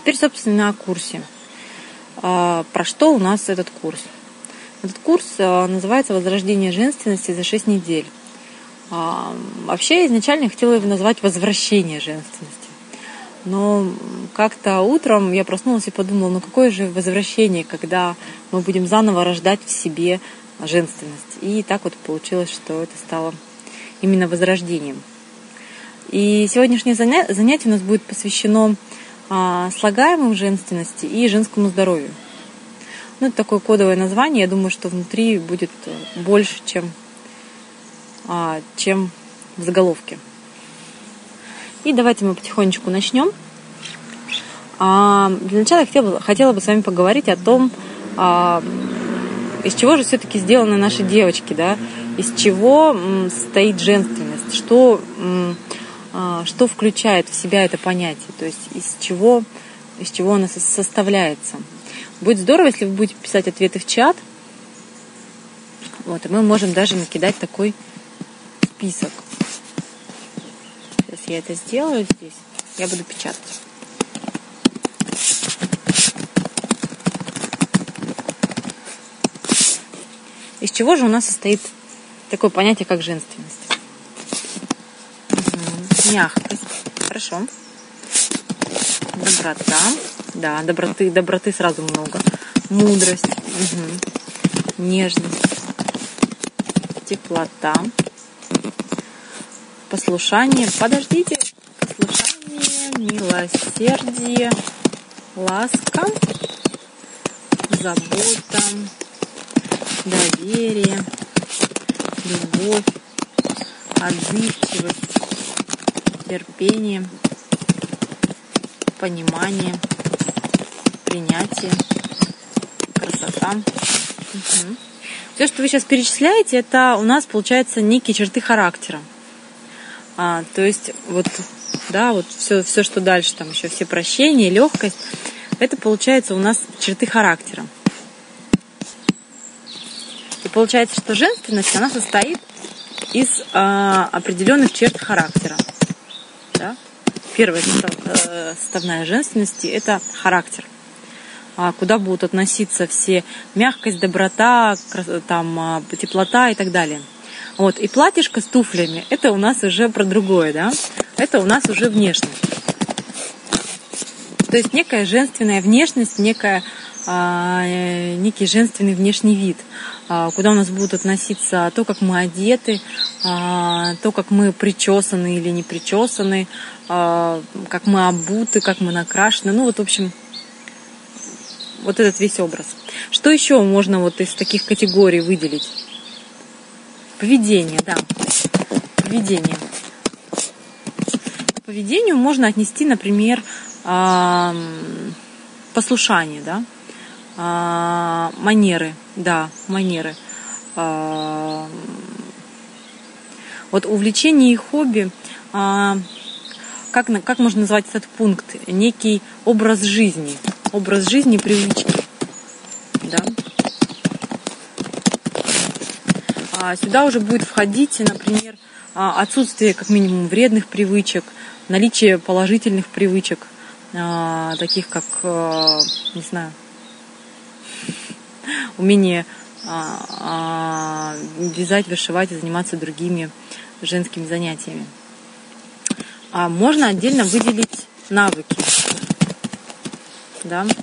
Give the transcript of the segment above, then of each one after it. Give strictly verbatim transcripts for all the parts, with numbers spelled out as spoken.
теперь, собственно, о курсе. Про что у нас этот курс? Этот курс называется «Возрождение женственности за шесть недель». Вообще, изначально я хотела его назвать «Возвращение женственности». Но как-то утром я проснулась и подумала, ну какое же возвращение, когда мы будем заново рождать в себе женственность. И так вот получилось, что это стало именно возрождением. И сегодняшнее занятие у нас будет посвящено слагаемым женственности и женскому здоровью. Ну, это такое кодовое название. Я думаю, что внутри будет больше, чем, чем в заголовке. И давайте мы потихонечку начнем. Для начала я хотела бы, хотела бы с вами поговорить о том, из чего же все-таки сделаны наши девочки, да? Из чего стоит женственность, что, что включает в себя это понятие, то есть из чего, из чего она составляется. Будет здорово, если вы будете писать ответы в чат. Вот, и мы можем даже накидать такой список. Сейчас я это сделаю здесь. Я буду печатать. Из чего же у нас состоит такое понятие, как женственность? Угу. Мягкость. Хорошо. Доброта. Да, доброты, доброты сразу много. Мудрость. Угу. Нежность. Теплота. Послушание. Подождите. Послушание. Милосердие. Ласка. Забота. Доверие, любовь, отзывчивость, терпение, понимание, принятие, красота. Угу. Все, что вы сейчас перечисляете, это у нас получается некие черты характера. А, то есть вот, да, вот все, все, что дальше, там еще все прощения, легкость, это получается у нас черты характера. И получается, что женственность, она состоит из а, определенных черт характера. Да? Первая составная женственности – это характер. А, куда будут относиться все мягкость, доброта, там, теплота и так далее. Вот. И платьишко с туфлями – это у нас уже про другое. Да? Это у нас уже внешность. То есть некая женственная внешность, некая, а, некий женственный внешний вид, а, куда у нас будут относиться то, как мы одеты, а, то, как мы причесаны или не причесаны, а, как мы обуты, как мы накрашены. Ну вот, в общем, вот этот весь образ. Что еще можно вот из таких категорий выделить? Поведение, да. Поведение. К поведению можно отнести, например, послушание, да, манеры, да, манеры. Вот увлечение и хобби, как, как можно назвать этот пункт? Некий образ жизни, образ жизни, привычки, да. Сюда уже будет входить, например, отсутствие как минимум вредных привычек, наличие положительных привычек, таких как, не знаю, умение вязать, вышивать и заниматься другими женскими занятиями. Можно отдельно выделить навыки. Да?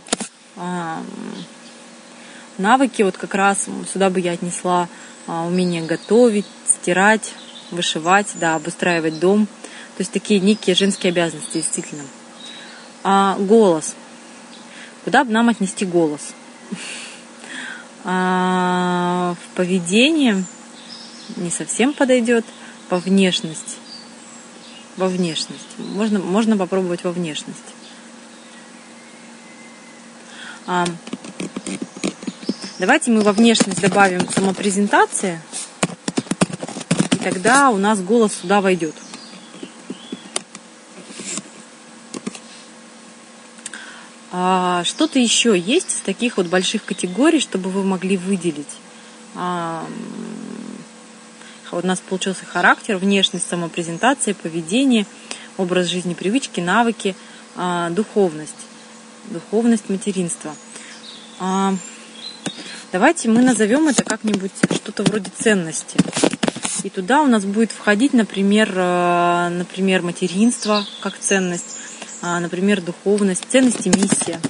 Навыки, вот как раз сюда бы я отнесла умение готовить, стирать, вышивать, да, обустраивать дом. То есть такие некие женские обязанности, действительно. А голос. Куда бы нам отнести голос? А, в поведении не совсем подойдет. Во внешность. Во внешность. Можно, можно попробовать во внешность. А, давайте мы во внешность добавим самопрезентация. И тогда у нас голос сюда войдет. А что-то еще есть из таких вот больших категорий, чтобы вы могли выделить? А, вот у нас получился характер, внешность, самопрезентация, поведение, образ жизни, привычки, навыки, а, духовность. духовность материнства. А, давайте мы назовем это как-нибудь что-то вроде ценности. И туда у нас будет входить, например, например, материнство как ценность, например, духовность, ценность и миссия,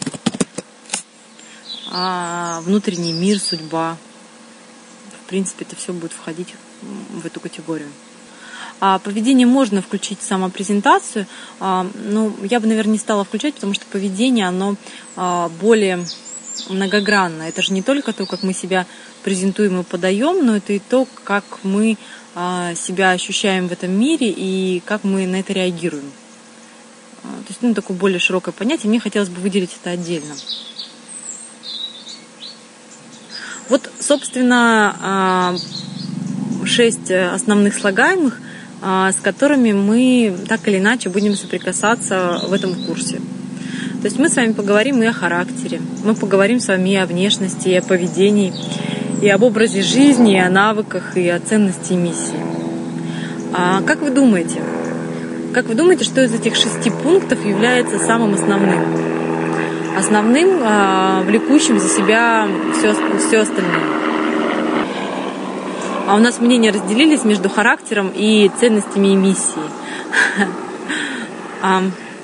внутренний мир, судьба. В принципе, это все будет входить в эту категорию. А поведение можно включить в самопрезентацию, но я бы, наверное, не стала включать, потому что поведение, оно более многогранно. Это же не только то, как мы себя презентуем и подаем, но это и то, как мы себя ощущаем в этом мире и как мы на это реагируем. То есть, ну, такое более широкое понятие. Мне хотелось бы выделить это отдельно. Вот, собственно, шесть основных слагаемых, с которыми мы так или иначе будем соприкасаться в этом курсе. То есть мы с вами поговорим и о характере, мы поговорим с вами и о внешности, и о поведении, и об образе жизни, и о навыках, и о ценности и миссии. А как вы думаете? Как вы думаете, что из этих шести пунктов является самым основным? Основным, а, влекущим за себя все, все остальное. А у нас мнения разделились между характером и ценностями и миссией. А,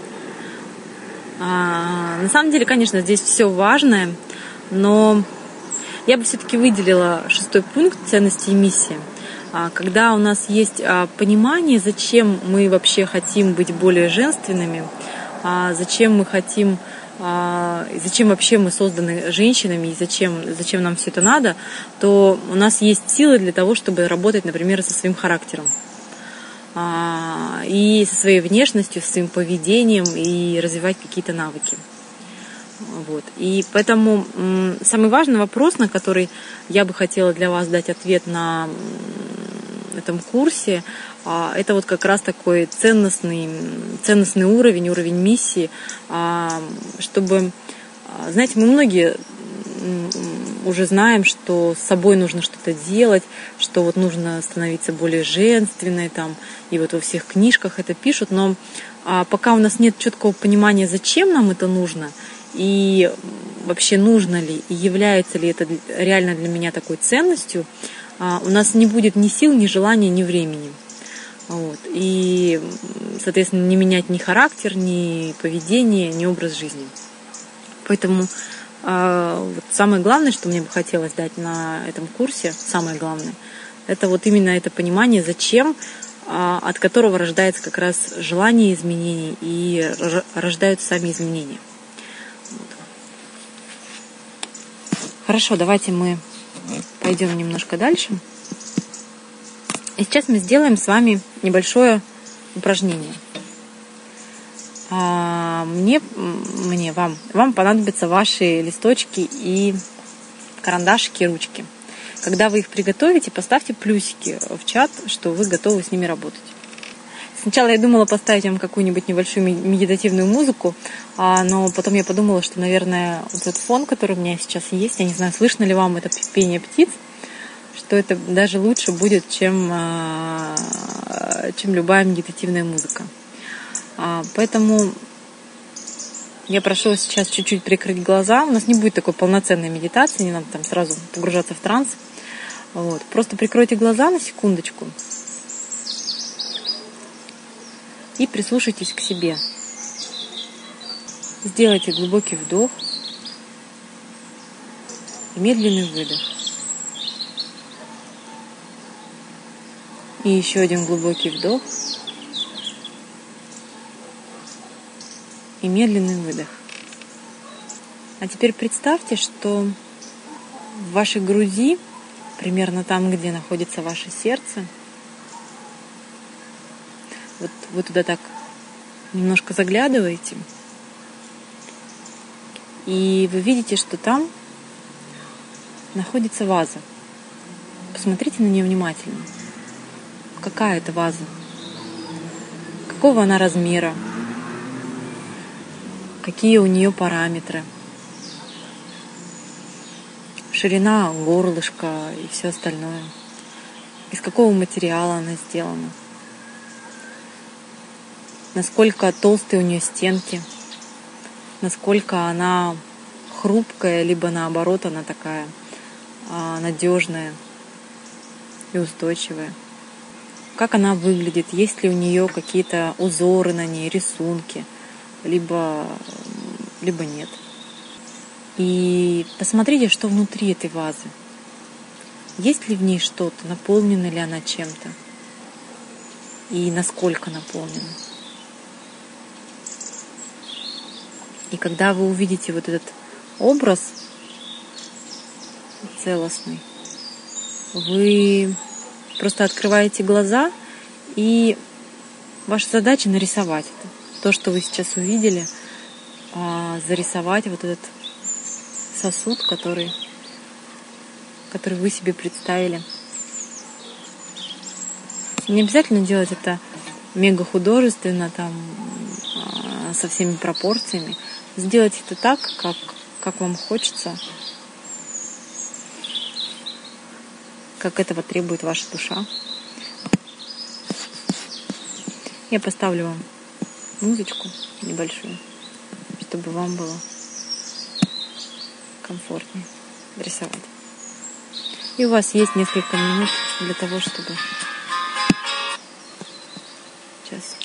а, на самом деле, конечно, здесь все важное, но я бы все-таки выделила шестой пункт ценности и миссии. А, когда у нас есть а, понимание, зачем мы вообще хотим быть более женственными, а, зачем мы хотим зачем вообще мы созданы женщинами и зачем, зачем нам все это надо, то у нас есть силы для того, чтобы работать, например, со своим характером и со своей внешностью, со своим поведением и развивать какие-то навыки. Вот. И поэтому самый важный вопрос, на который я бы хотела для вас дать ответ на этом курсе, это вот как раз такой ценностный, ценностный уровень, уровень миссии, чтобы, знаете, мы многие уже знаем, что с собой нужно что-то делать, что вот нужно становиться более женственной, там, и вот во всех книжках это пишут, но пока у нас нет четкого понимания, зачем нам это нужно, и вообще нужно ли, и является ли это реально для меня такой ценностью, у нас не будет ни сил, ни желания, ни времени. Вот. И, соответственно, не менять ни характер, ни поведение, ни образ жизни. Поэтому э, вот самое главное, что мне бы хотелось дать на этом курсе, самое главное, это вот именно это понимание, зачем, э, от которого рождается как раз желание изменений и рождаются сами изменения. Вот. Хорошо, давайте мы пойдем немножко дальше. И сейчас мы сделаем с вами небольшое упражнение. Мне, мне вам, вам понадобятся ваши листочки и карандашики, и ручки. Когда вы их приготовите, поставьте плюсики в чат, что вы готовы с ними работать. Сначала я думала поставить вам какую-нибудь небольшую медитативную музыку, но потом я подумала, что, наверное, вот этот фон, который у меня сейчас есть, я не знаю, слышно ли вам это пение птиц, что это даже лучше будет, чем, чем любая медитативная музыка. Поэтому я прошу вас сейчас чуть-чуть прикрыть глаза. У нас не будет такой полноценной медитации, не надо там сразу погружаться в транс. Вот. Просто прикройте глаза на секундочку и прислушайтесь к себе. Сделайте глубокий вдох и медленный выдох. И еще один глубокий вдох и медленный выдох. А теперь представьте, что в вашей груди, примерно там, где находится ваше сердце, вот вы туда так немножко заглядываете, и вы видите, что там находится ваза. Посмотрите на нее внимательно. Какая это ваза? Какого она размера? Какие у нее параметры? Ширина горлышка и все остальное. Из какого материала она сделана? Насколько толстые у нее стенки? насколько она хрупкая, либо наоборот, она такая надежная и устойчивая. Как она выглядит, есть ли у нее какие-то узоры на ней, рисунки, либо, либо нет. И посмотрите, что внутри этой вазы. Есть ли в ней что-то, наполнена ли она чем-то, и насколько наполнена. И когда вы увидите вот этот образ целостный, вы просто открываете глаза, и ваша задача нарисовать это. То, что вы сейчас увидели, зарисовать вот этот сосуд, который, который вы себе представили. Не обязательно делать это мега художественно, там, со всеми пропорциями. Сделать это так, как, как вам хочется, как этого требует ваша душа. Я поставлю вам музычку небольшую, чтобы вам было комфортнее рисовать. И у вас есть несколько минут для того, чтобы... Сейчас.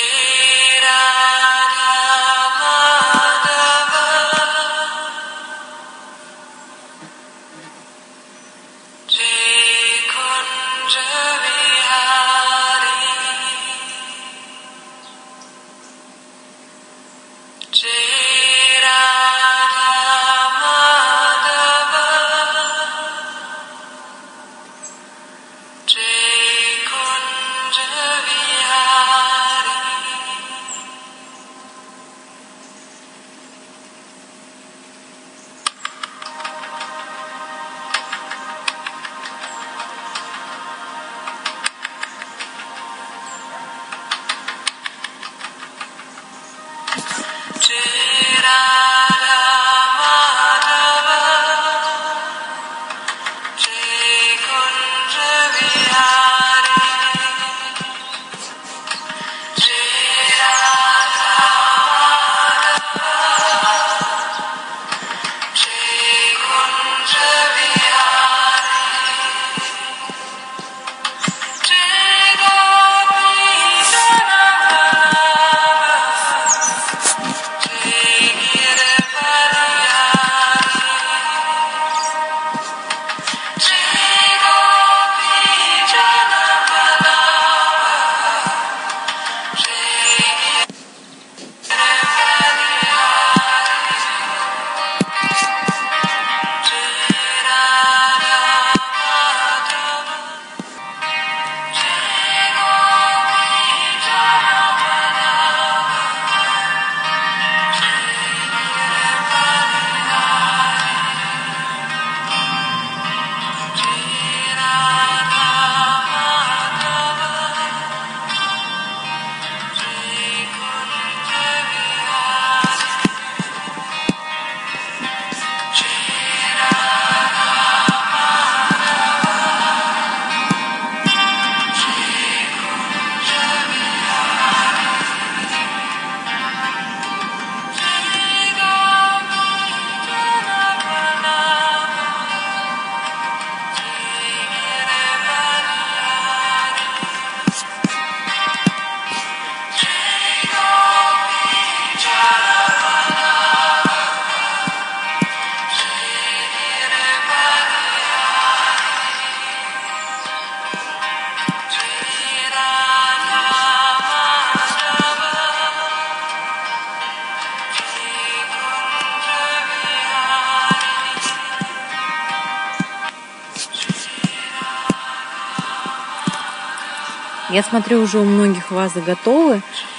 Я смотрю, уже у многих вазы готовы.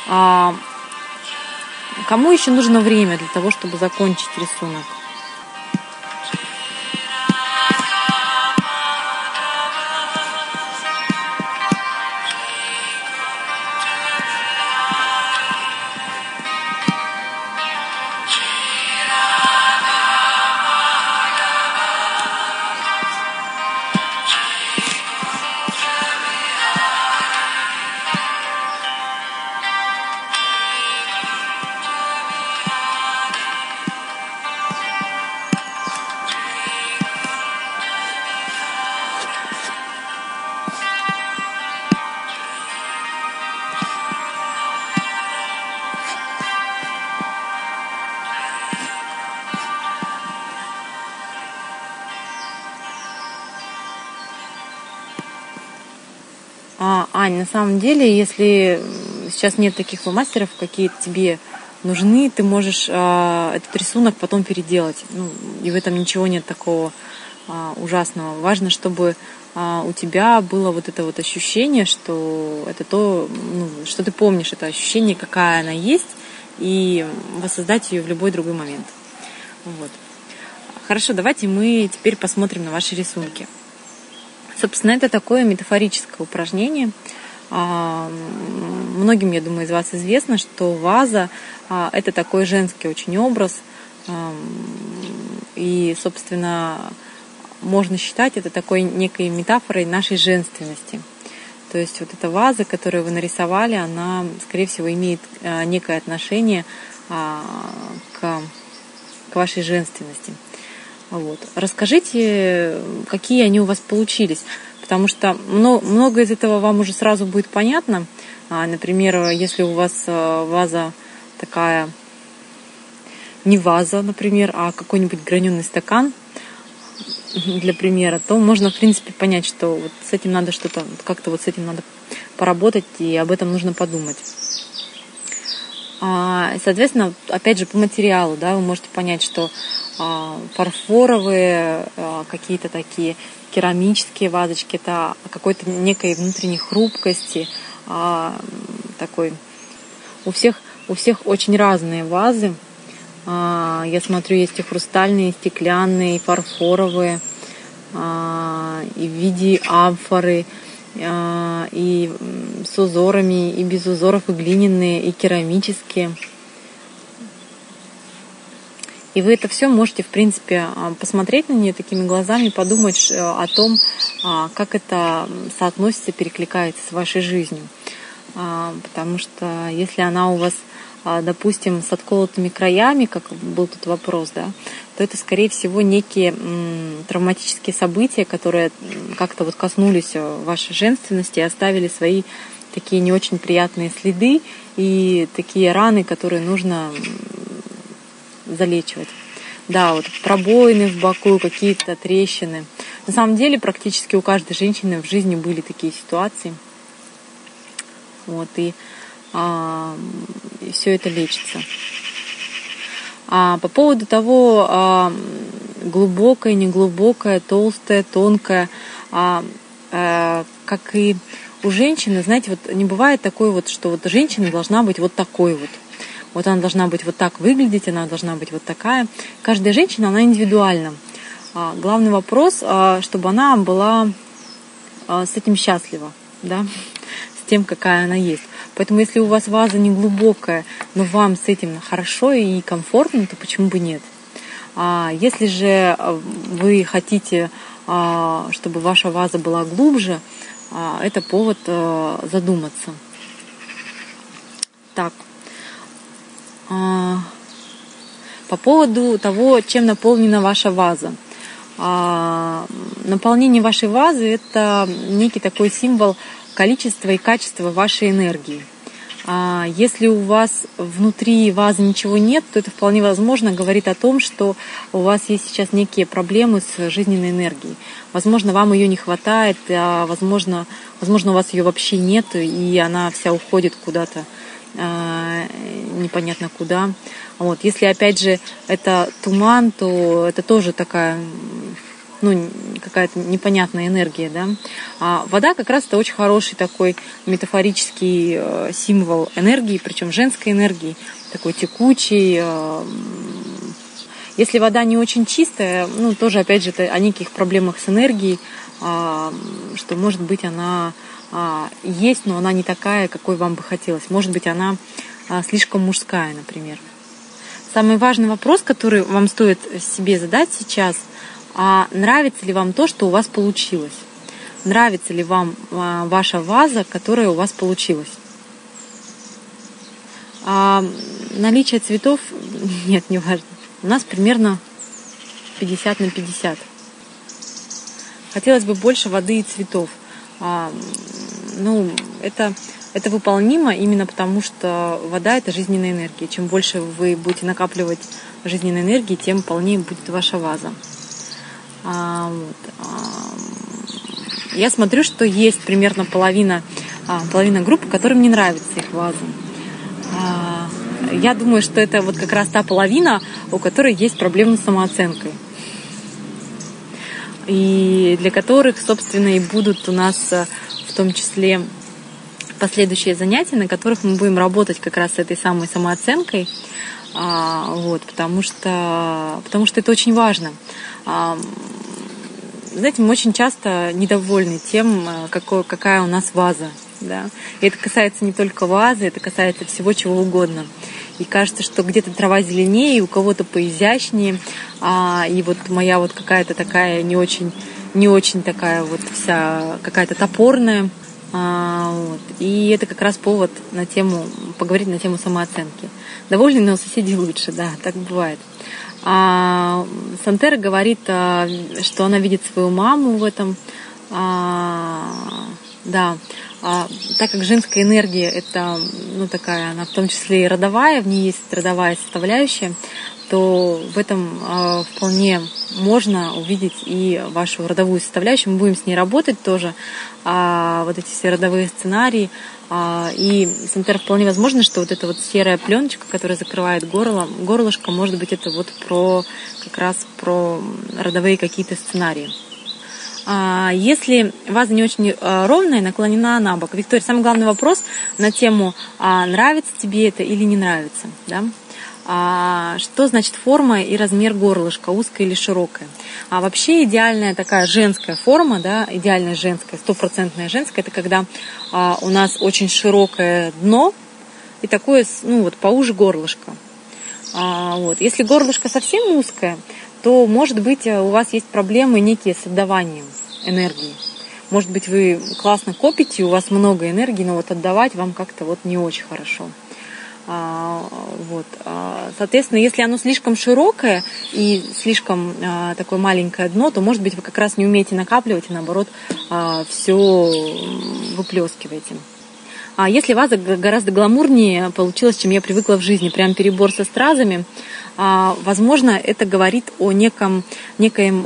А кому еще нужно время для того, чтобы закончить рисунок? Ань, на самом деле, если сейчас нет таких фломастеров, какие тебе нужны, ты можешь а, этот рисунок потом переделать. Ну, и в этом ничего нет такого а, ужасного. Важно, чтобы а, у тебя было вот это вот ощущение, что это то, ну, что ты помнишь, это ощущение, какая она есть, и воссоздать ее в любой другой момент. Вот. Хорошо, давайте мы теперь посмотрим на ваши рисунки. Собственно, это такое метафорическое упражнение. Многим, я думаю, из вас известно, что ваза – это такой женский очень образ. И, собственно, можно считать это такой некой метафорой нашей женственности. То есть вот эта ваза, которую вы нарисовали, она, скорее всего, имеет некое отношение к, к вашей женственности. Вот. Расскажите, какие они у вас получились, потому что много из этого вам уже сразу будет понятно. Например, если у вас ваза такая, не ваза, например, а какой-нибудь граненый стакан, для примера, то можно, в принципе, понять, что вот с этим надо что-то, как-то вот с этим надо поработать, и об этом нужно подумать. Соответственно, опять же, по материалу, да, вы можете понять, что фарфоровые, какие-то такие керамические вазочки, это какой-то некой внутренней хрупкости, такой. У всех, у всех очень разные вазы. Я смотрю, есть и хрустальные, и стеклянные, и фарфоровые, и в виде амфоры, и с узорами, и без узоров, и глиняные, и керамические. И вы это все можете, в принципе, посмотреть на нее такими глазами, подумать о том, как это соотносится, перекликается с вашей жизнью. Потому что если она у вас, допустим, с отколотыми краями, как был тут вопрос, да, то это, скорее всего, некие травматические события, которые как-то вот коснулись вашей женственности и оставили свои такие не очень приятные следы и такие раны, которые нужно залечивать. Да, вот пробоины в боку, какие-то трещины. На самом деле, практически у каждой женщины в жизни были такие ситуации. Вот, и, а, и все это лечится. А по поводу того, а, глубокое, неглубокое, толстое, тонкое, а, а, как и у женщины, знаете, вот не бывает такой вот, что вот женщина должна быть вот такой вот. Вот она должна быть вот так выглядеть, она должна быть вот такая. Каждая женщина, она индивидуальна. А, главный вопрос, а, чтобы она была а, с этим счастлива, да, с тем, какая она есть. Поэтому если у вас ваза не глубокая, но вам с этим хорошо и комфортно, то почему бы нет? А если же вы хотите, а, чтобы ваша ваза была глубже, а, это повод а, задуматься. Так. По поводу того, чем наполнена ваша ваза. Наполнение вашей вазы – это некий такой символ количества и качества вашей энергии. Если у вас внутри вазы ничего нет, то это вполне возможно говорит о том, что у вас есть сейчас некие проблемы с жизненной энергией. Возможно, вам ее не хватает, а возможно, возможно, у вас ее вообще нет, и она вся уходит куда-то непонятно куда. Вот. Если, опять же, это туман, то это тоже такая, ну, какая-то непонятная энергия, да. А вода как раз это очень хороший такой метафорический символ энергии, причем женской энергии, такой текучий. Если вода не очень чистая, ну, тоже, опять же, это о неких проблемах с энергией, что, может быть, она есть, но она не такая, какой вам бы хотелось. Может быть, она слишком мужская, например. Самый важный вопрос, который вам стоит себе задать сейчас, а нравится ли вам то, что у вас получилось? Нравится ли вам ваша ваза, которая у вас получилась? А наличие цветов, нет, не важно. У нас примерно пятьдесят на пятьдесят. Хотелось бы больше воды и цветов. А, ну, это, это выполнимо именно потому, что вода – это жизненная энергия. Чем больше вы будете накапливать жизненной энергии, тем полнее будет ваша ваза. А, вот, а, я смотрю, что есть примерно половина половина группы, которым не нравится их ваза. Я думаю, что это вот как раз та половина, у которой есть проблемы с самооценкой. И для которых, собственно, и будут у нас в том числе последующие занятия, на которых мы будем работать как раз с этой самой самооценкой, вот, потому что, потому что это очень важно. Знаете, мы очень часто недовольны тем, какой, какая у нас ваза. Да? И это касается не только вазы, это касается всего чего угодно. И кажется, что где-то трава зеленее, у кого-то поизящнее, а, и вот моя вот какая-то такая не очень, не очень такая вот вся какая-то топорная. А, вот. И это как раз повод на тему, поговорить на тему самооценки. Довольны, но соседи лучше, да, так бывает. А Сантера говорит, что она видит свою маму в этом. А, да, а, так как женская энергия это, ну, такая, она в том числе и родовая, в ней есть родовая составляющая, то в этом а, вполне можно увидеть и вашу родовую составляющую. Мы будем с ней работать тоже, а, вот эти все родовые сценарии. А, и Сантера вполне возможно, что вот эта вот серая пленочка, которая закрывает горло, горлышко, может быть, это вот про как раз про родовые какие-то сценарии. Если ваза не очень ровная, наклонена на бок. Виктория, самый главный вопрос на тему, нравится тебе это или не нравится. Да? Что значит форма и размер горлышка, узкая или широкая? А вообще идеальная такая женская форма, да, идеальная женская, стопроцентная женская, это когда у нас очень широкое дно и такое, ну вот, поуже горлышко. Вот. Если горлышко совсем узкое, то, может быть, у вас есть проблемы некие с отдаванием энергии. Может быть, вы классно копите, у вас много энергии, но вот отдавать вам как-то вот не очень хорошо. Вот. Соответственно, если оно слишком широкое и слишком такое маленькое дно, то, может быть, вы как раз не умеете накапливать и, наоборот, все выплескиваете. А если ваза гораздо гламурнее получилась, чем я привыкла в жизни, прям перебор со стразами, возможно, это говорит о неком, некоем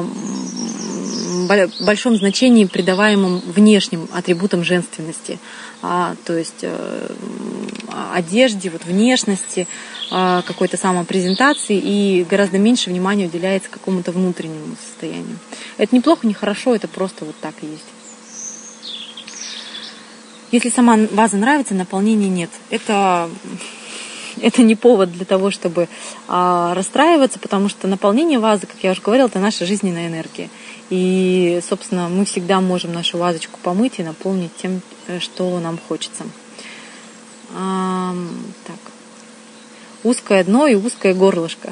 большом значении, придаваемом внешним атрибутам женственности, то есть одежде, вот, внешности, какой-то самопрезентации, и гораздо меньше внимания уделяется какому-то внутреннему состоянию. Это не плохо, не хорошо, это просто вот так и есть. Если сама ваза нравится, наполнения нет. Это, это не повод для того, чтобы а, расстраиваться, потому что наполнение вазы, как я уже говорила, это наша жизненная энергия. И, собственно, мы всегда можем нашу вазочку помыть и наполнить тем, что нам хочется. А, так. Узкое дно и узкое горлышко.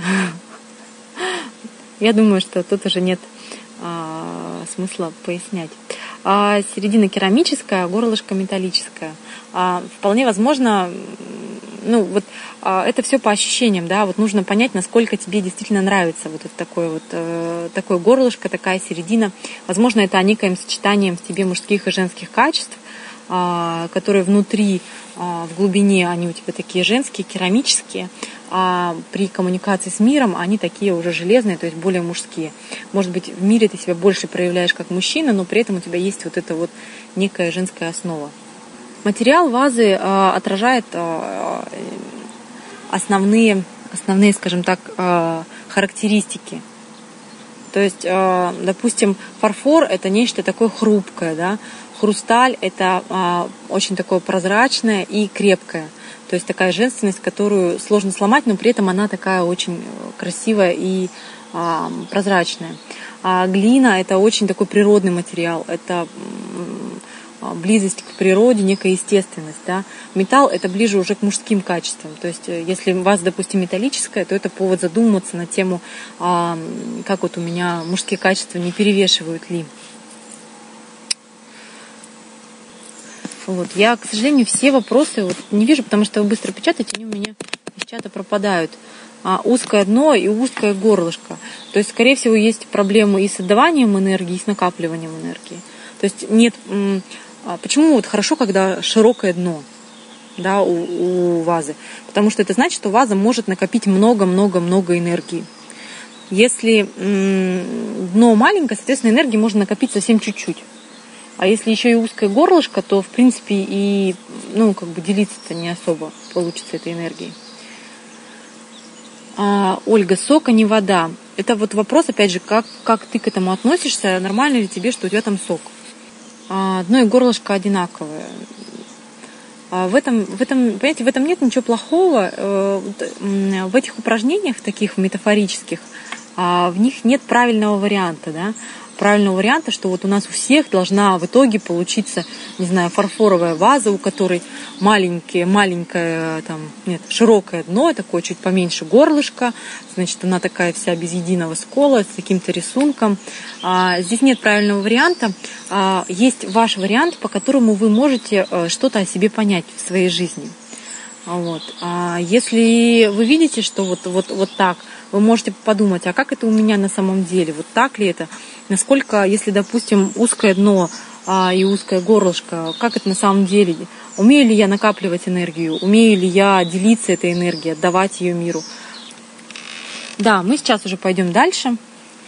Я думаю, что тут уже нет а, смысла пояснять. А середина керамическая, а горлышко металлическое. А, вполне возможно, ну вот а, это все по ощущениям, да, вот нужно понять, насколько тебе действительно нравится вот это такое вот э, такое горлышко, такая середина. Возможно, это некоим сочетанием в тебе мужских и женских качеств, а, которые внутри, а, в глубине, они у тебя такие женские, керамические, а при коммуникации с миром они такие уже железные, то есть более мужские. Может быть, в мире ты себя больше проявляешь как мужчина, но при этом у тебя есть вот эта вот некая женская основа. Материал вазы а, отражает а, основные, основные, скажем так, а, характеристики. То есть, а, допустим, фарфор – это нечто такое хрупкое, да? Хрусталь – это а, очень такое прозрачное и крепкое. То есть такая женственность, которую сложно сломать, но при этом она такая очень красивая и а, прозрачная. А глина – это очень такой природный материал, это а, близость к природе, некая естественность. Да? Металл – это ближе уже к мужским качествам. То есть если у вас, допустим, металлическое, то это повод задуматься на тему, а, как вот у меня мужские качества не перевешивают ли. Вот. Я, к сожалению, все вопросы вот не вижу, потому что вы быстро печатаете, они у меня из чата пропадают. А, узкое дно и узкое горлышко. То есть, скорее всего, есть проблемы и с отдаванием энергии, и с накапливанием энергии. То есть нет. Почему вот хорошо, когда широкое дно, да, у, у вазы? Потому что это значит, что ваза может накопить много-много-много энергии. Если м, дно маленькое, соответственно, энергии можно накопить совсем чуть-чуть. А если еще и узкое горлышко, то, в принципе, и, ну, как бы делиться-то не особо получится этой энергией. А, Ольга, сок, а не вода. Это вот вопрос, опять же, как, как ты к этому относишься, нормально ли тебе, что у тебя там сок. А, дно и горлышко одинаковое. А в этом, в этом, понимаете, в этом нет ничего плохого. В этих упражнениях, таких метафорических, в них нет правильного варианта, да? Правильного варианта, что вот у нас у всех должна в итоге получиться, не знаю, фарфоровая ваза, у которой маленькое, маленькое, там, нет, широкое дно, такое чуть поменьше горлышко, значит, она такая вся без единого скола, с каким-то рисунком. А, здесь нет правильного варианта. А, есть ваш вариант, по которому вы можете что-то о себе понять в своей жизни. Вот. А если вы видите, что вот, вот, вот так, вы можете подумать, а как это у меня на самом деле, вот так ли это, насколько, если, допустим, узкое дно а, и узкое горлышко, как это на самом деле, умею ли я накапливать энергию, умею ли я делиться этой энергией, отдавать ее миру. Да, мы сейчас уже пойдем дальше.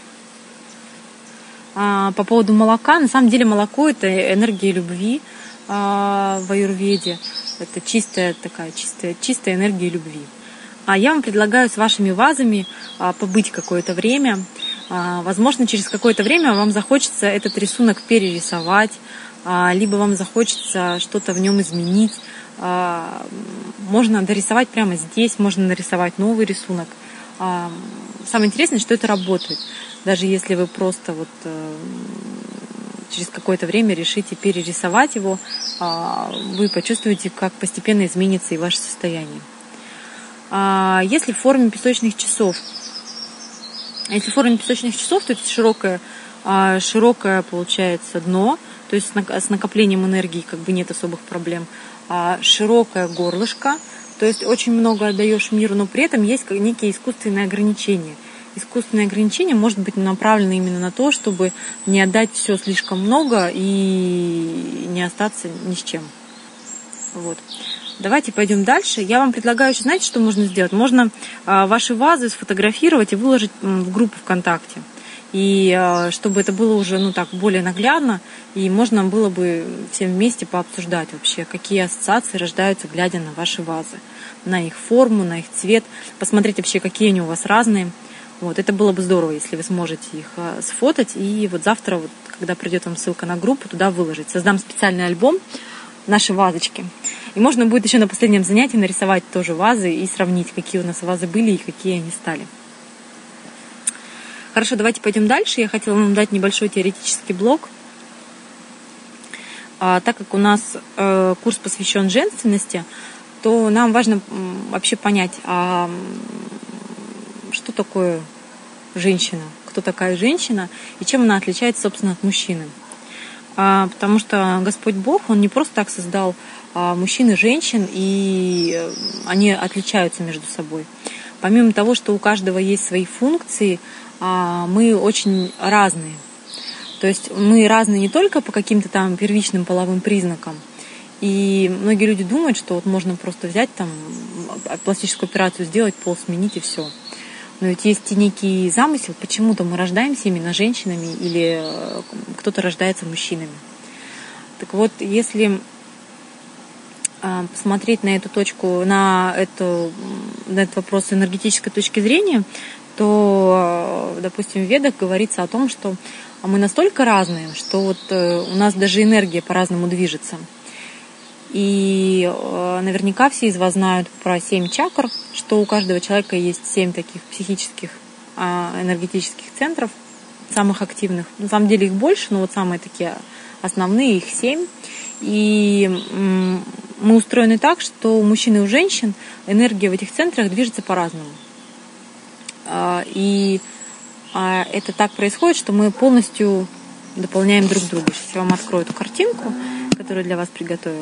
А, по поводу молока, на самом деле молоко – это энергия любви а, в аюрведе, это чистая такая, чистая, чистая энергия любви. А я вам предлагаю с вашими вазами побыть какое-то время. Возможно, через какое-то время вам захочется этот рисунок перерисовать, либо вам захочется что-то в нем изменить. Можно дорисовать прямо здесь, можно нарисовать новый рисунок. Самое интересное, что это работает. Даже если вы просто вот через какое-то время решите перерисовать его, вы почувствуете, как постепенно изменится и ваше состояние. Если в форме песочных часов, если в форме песочных часов, то это широкое, широкое получается дно, то есть с накоплением энергии как бы нет особых проблем. Широкое горлышко, то есть очень много отдаешь миру, но при этом есть некие искусственные ограничения. Искусственные ограничения может быть направлены именно на то, чтобы не отдать все слишком много и не остаться ни с чем. Вот. Давайте пойдем дальше. Я вам предлагаю еще, знаете, что можно сделать? Можно а, ваши вазы сфотографировать и выложить в группу ВКонтакте. И а, чтобы это было уже, ну так, более наглядно, и можно было бы всем вместе пообсуждать вообще, какие ассоциации рождаются, глядя на ваши вазы, на их форму, на их цвет, посмотреть вообще, какие они у вас разные. Вот, это было бы здорово, если вы сможете их а, сфотать, и вот завтра, вот, когда придет вам ссылка на группу, туда выложить. Создам специальный альбом «Наши вазочки». И можно будет еще на последнем занятии нарисовать тоже вазы и сравнить, какие у нас вазы были и какие они стали. Хорошо, давайте пойдем дальше. Я хотела вам дать небольшой теоретический блок. А, так как у нас э, курс посвящен женственности, то нам важно вообще понять, а что такое женщина, кто такая женщина и чем она отличается, собственно, от мужчины. А, потому что Господь Бог, Он не просто так создал мужчин и женщин, и они отличаются между собой. Помимо того, что у каждого есть свои функции, мы очень разные. То есть мы разные не только по каким-то там первичным половым признакам. И многие люди думают, что вот можно просто взять там пластическую операцию сделать, пол сменить и все. Но ведь есть и некий замысел, почему-то мы рождаемся именно женщинами или кто-то рождается мужчинами. Так вот, если посмотреть на эту точку, на, эту, на этот вопрос с энергетической точки зрения, то, допустим, в Ведах говорится о том, что мы настолько разные, что вот у нас даже энергия по-разному движется. И наверняка все из вас знают про семь чакр, что у каждого человека есть семь таких психических энергетических центров, самых активных. На самом деле их больше, но вот самые такие основные, их семь. И мы устроены так, что у мужчин и у женщин энергия в этих центрах движется по-разному. И это так происходит, что мы полностью дополняем друг друга. Сейчас я вам открою эту картинку, которую для вас приготовила.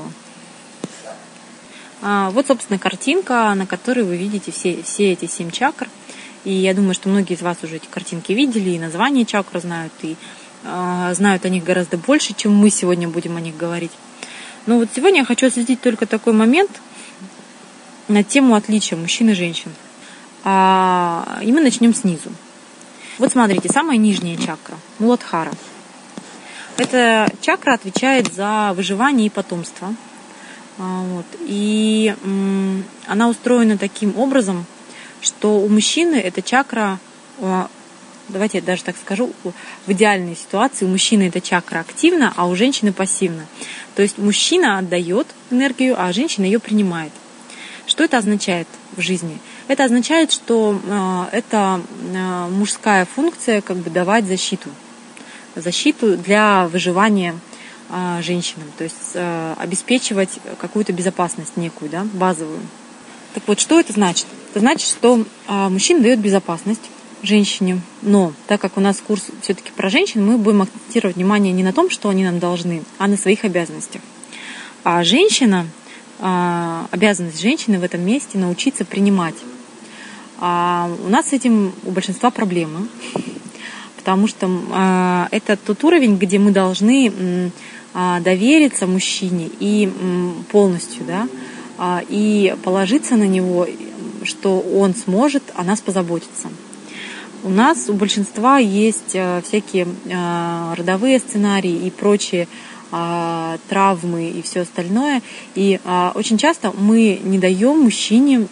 Вот, собственно, картинка, на которой вы видите все, все эти семь чакр. И я думаю, что многие из вас уже эти картинки видели, и названия чакр знают, и э, знают о них гораздо больше, чем мы сегодня будем о них говорить. Но вот сегодня я хочу осветить только такой момент на тему отличия мужчин и женщин. А, и мы начнем снизу. Вот смотрите, самая нижняя чакра, Муладхара. Эта чакра отвечает за выживание и потомство. Вот. И она устроена таким образом, что у мужчины эта чакра, давайте я даже так скажу, в идеальной ситуации у мужчины эта чакра активна, а у женщины пассивна. То есть мужчина отдает энергию, а женщина ее принимает. Что это означает в жизни? Это означает, что это мужская функция как бы давать защиту. Защиту для выживания женщинам, то есть обеспечивать какую-то безопасность некую, да, базовую. Так вот, что это значит? Это значит, что мужчина дает безопасность женщине, но так как у нас курс все-таки про женщин, мы будем акцентировать внимание не на том, что они нам должны, а на своих обязанностях. А женщина, обязанность женщины в этом месте научиться принимать. А у нас с этим у большинства проблемы, потому что это тот уровень, где мы должны довериться мужчине и полностью, да, и положиться на него, что он сможет о нас позаботиться. У нас у большинства есть всякие родовые сценарии и прочие травмы и все остальное. И очень часто мы не даем мужчине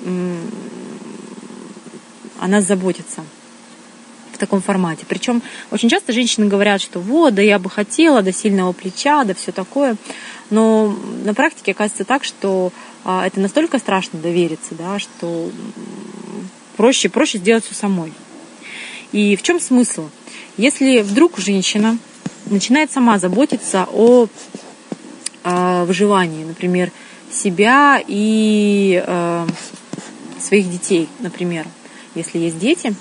о нас заботиться в таком формате. Причем очень часто женщины говорят, что вот, да я бы хотела, до сильного плеча, да все такое. Но на практике оказывается так, что а, это настолько страшно довериться, да, что проще, проще сделать все самой. И в чем смысл? Если вдруг женщина начинает сама заботиться о, о выживании, например, себя и э, своих детей, например, если есть дети,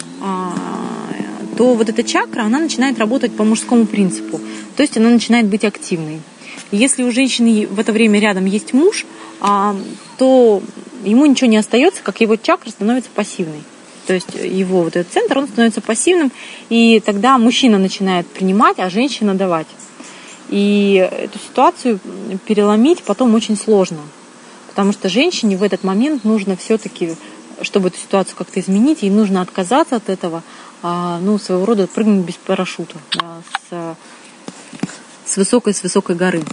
то вот эта чакра, она начинает работать по мужскому принципу. То есть она начинает быть активной. И если у женщины в это время рядом есть муж, то ему ничего не остается, как его чакра становится пассивной. То есть его вот этот центр, он становится пассивным, и тогда мужчина начинает принимать, а женщина давать. И эту ситуацию переломить потом очень сложно. Потому что женщине в этот момент нужно все-таки, чтобы эту ситуацию как-то изменить, ей нужно отказаться от этого, ну, своего рода прыгнуть без парашюта, да, с, с высокой, с высокой горы.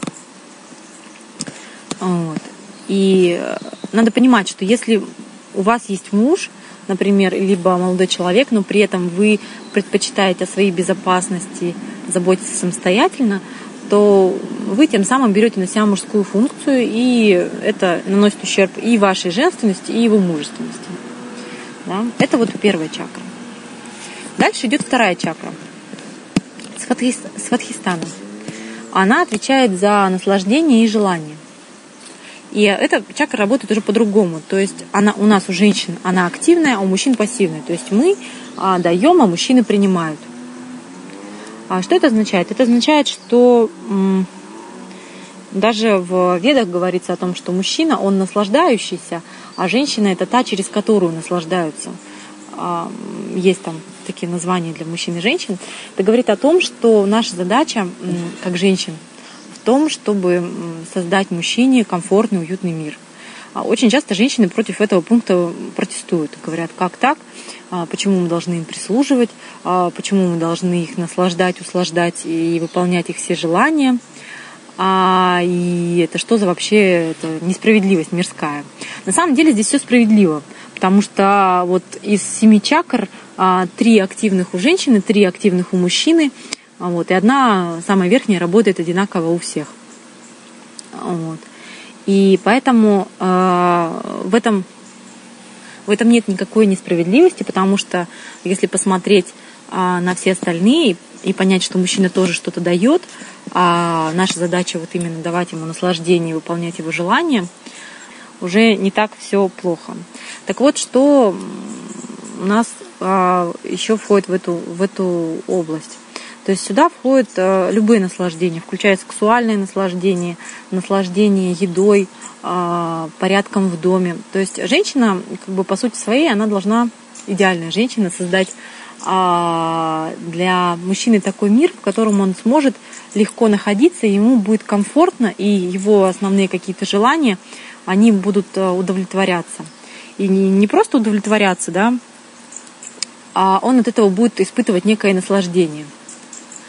Вот. И надо понимать, что если у вас есть муж, например, либо молодой человек, но при этом вы предпочитаете о своей безопасности заботиться самостоятельно, то вы тем самым берете на себя мужскую функцию, и это наносит ущерб и вашей женственности, и его мужественности. Да? Это вот первая чакра. Дальше идет вторая чакра. Свадхистана. Она отвечает за наслаждение и желание. И эта чакра работает уже по-другому. То есть она, у нас, у женщин, она активная, а у мужчин пассивная. То есть мы а, даем, а мужчины принимают. А что это означает? Это означает, что м, даже в Ведах говорится о том, что мужчина, он наслаждающийся, а женщина – это та, через которую наслаждаются. А, есть там такие названия для мужчин и женщин. Это говорит о том, что наша задача, м, как женщин, в том, чтобы создать мужчине комфортный, уютный мир. Очень часто женщины против этого пункта протестуют. Говорят, как так? Почему мы должны им прислуживать? Почему мы должны их наслаждать, услаждать и выполнять их все желания? И это что за вообще это несправедливость мирская? На самом деле здесь все справедливо. Потому что вот из семи чакр три активных у женщины, три активных у мужчины. Вот, и одна, самая верхняя, работает одинаково у всех. Вот. И поэтому э, в, этом, в этом нет никакой несправедливости, потому что если посмотреть э, на все остальные и понять, что мужчина тоже что-то дает, а наша задача вот именно давать ему наслаждение и выполнять его желания, уже не так все плохо. Так вот, что у нас э, еще входит в эту, в эту область. То есть сюда входят э, любые наслаждения, включая сексуальное наслаждение, наслаждение едой, э, порядком в доме. То есть женщина, как бы по сути своей, она должна, идеальная женщина, создать э, для мужчины такой мир, в котором он сможет легко находиться, ему будет комфортно, и его основные какие-то желания, они будут э, удовлетворяться. И не, не просто удовлетворяться, да, а он от этого будет испытывать некое наслаждение.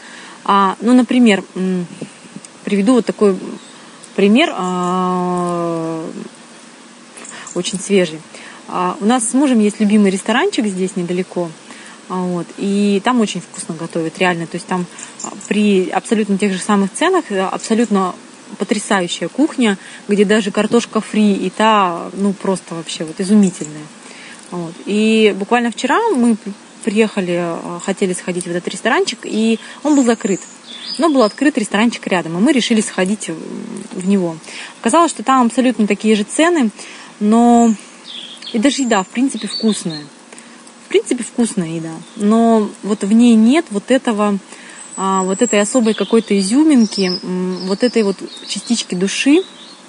А, ну, например, приведу вот такой пример, а, очень свежий. А, у нас с мужем есть любимый ресторанчик здесь недалеко. Вот, и там очень вкусно готовят, реально. То есть там при абсолютно тех же самых ценах абсолютно потрясающая кухня, где даже картошка фри и та, ну, просто вообще вот изумительная. Вот. И буквально вчера мы приехали, хотели сходить в этот ресторанчик, и он был закрыт. Но был открыт ресторанчик рядом, и мы решили сходить в него. Оказалось, что там абсолютно такие же цены, но и даже еда, в принципе, вкусная. В принципе, вкусная еда, но вот в ней нет вот этого, вот этой особой какой-то изюминки, вот этой вот частички души.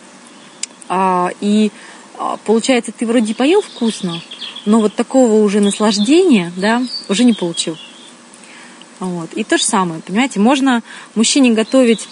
И получается, ты вроде поел вкусно, но вот такого уже наслаждения, да, уже не получил. Вот. И то же самое, понимаете, можно мужчине готовить,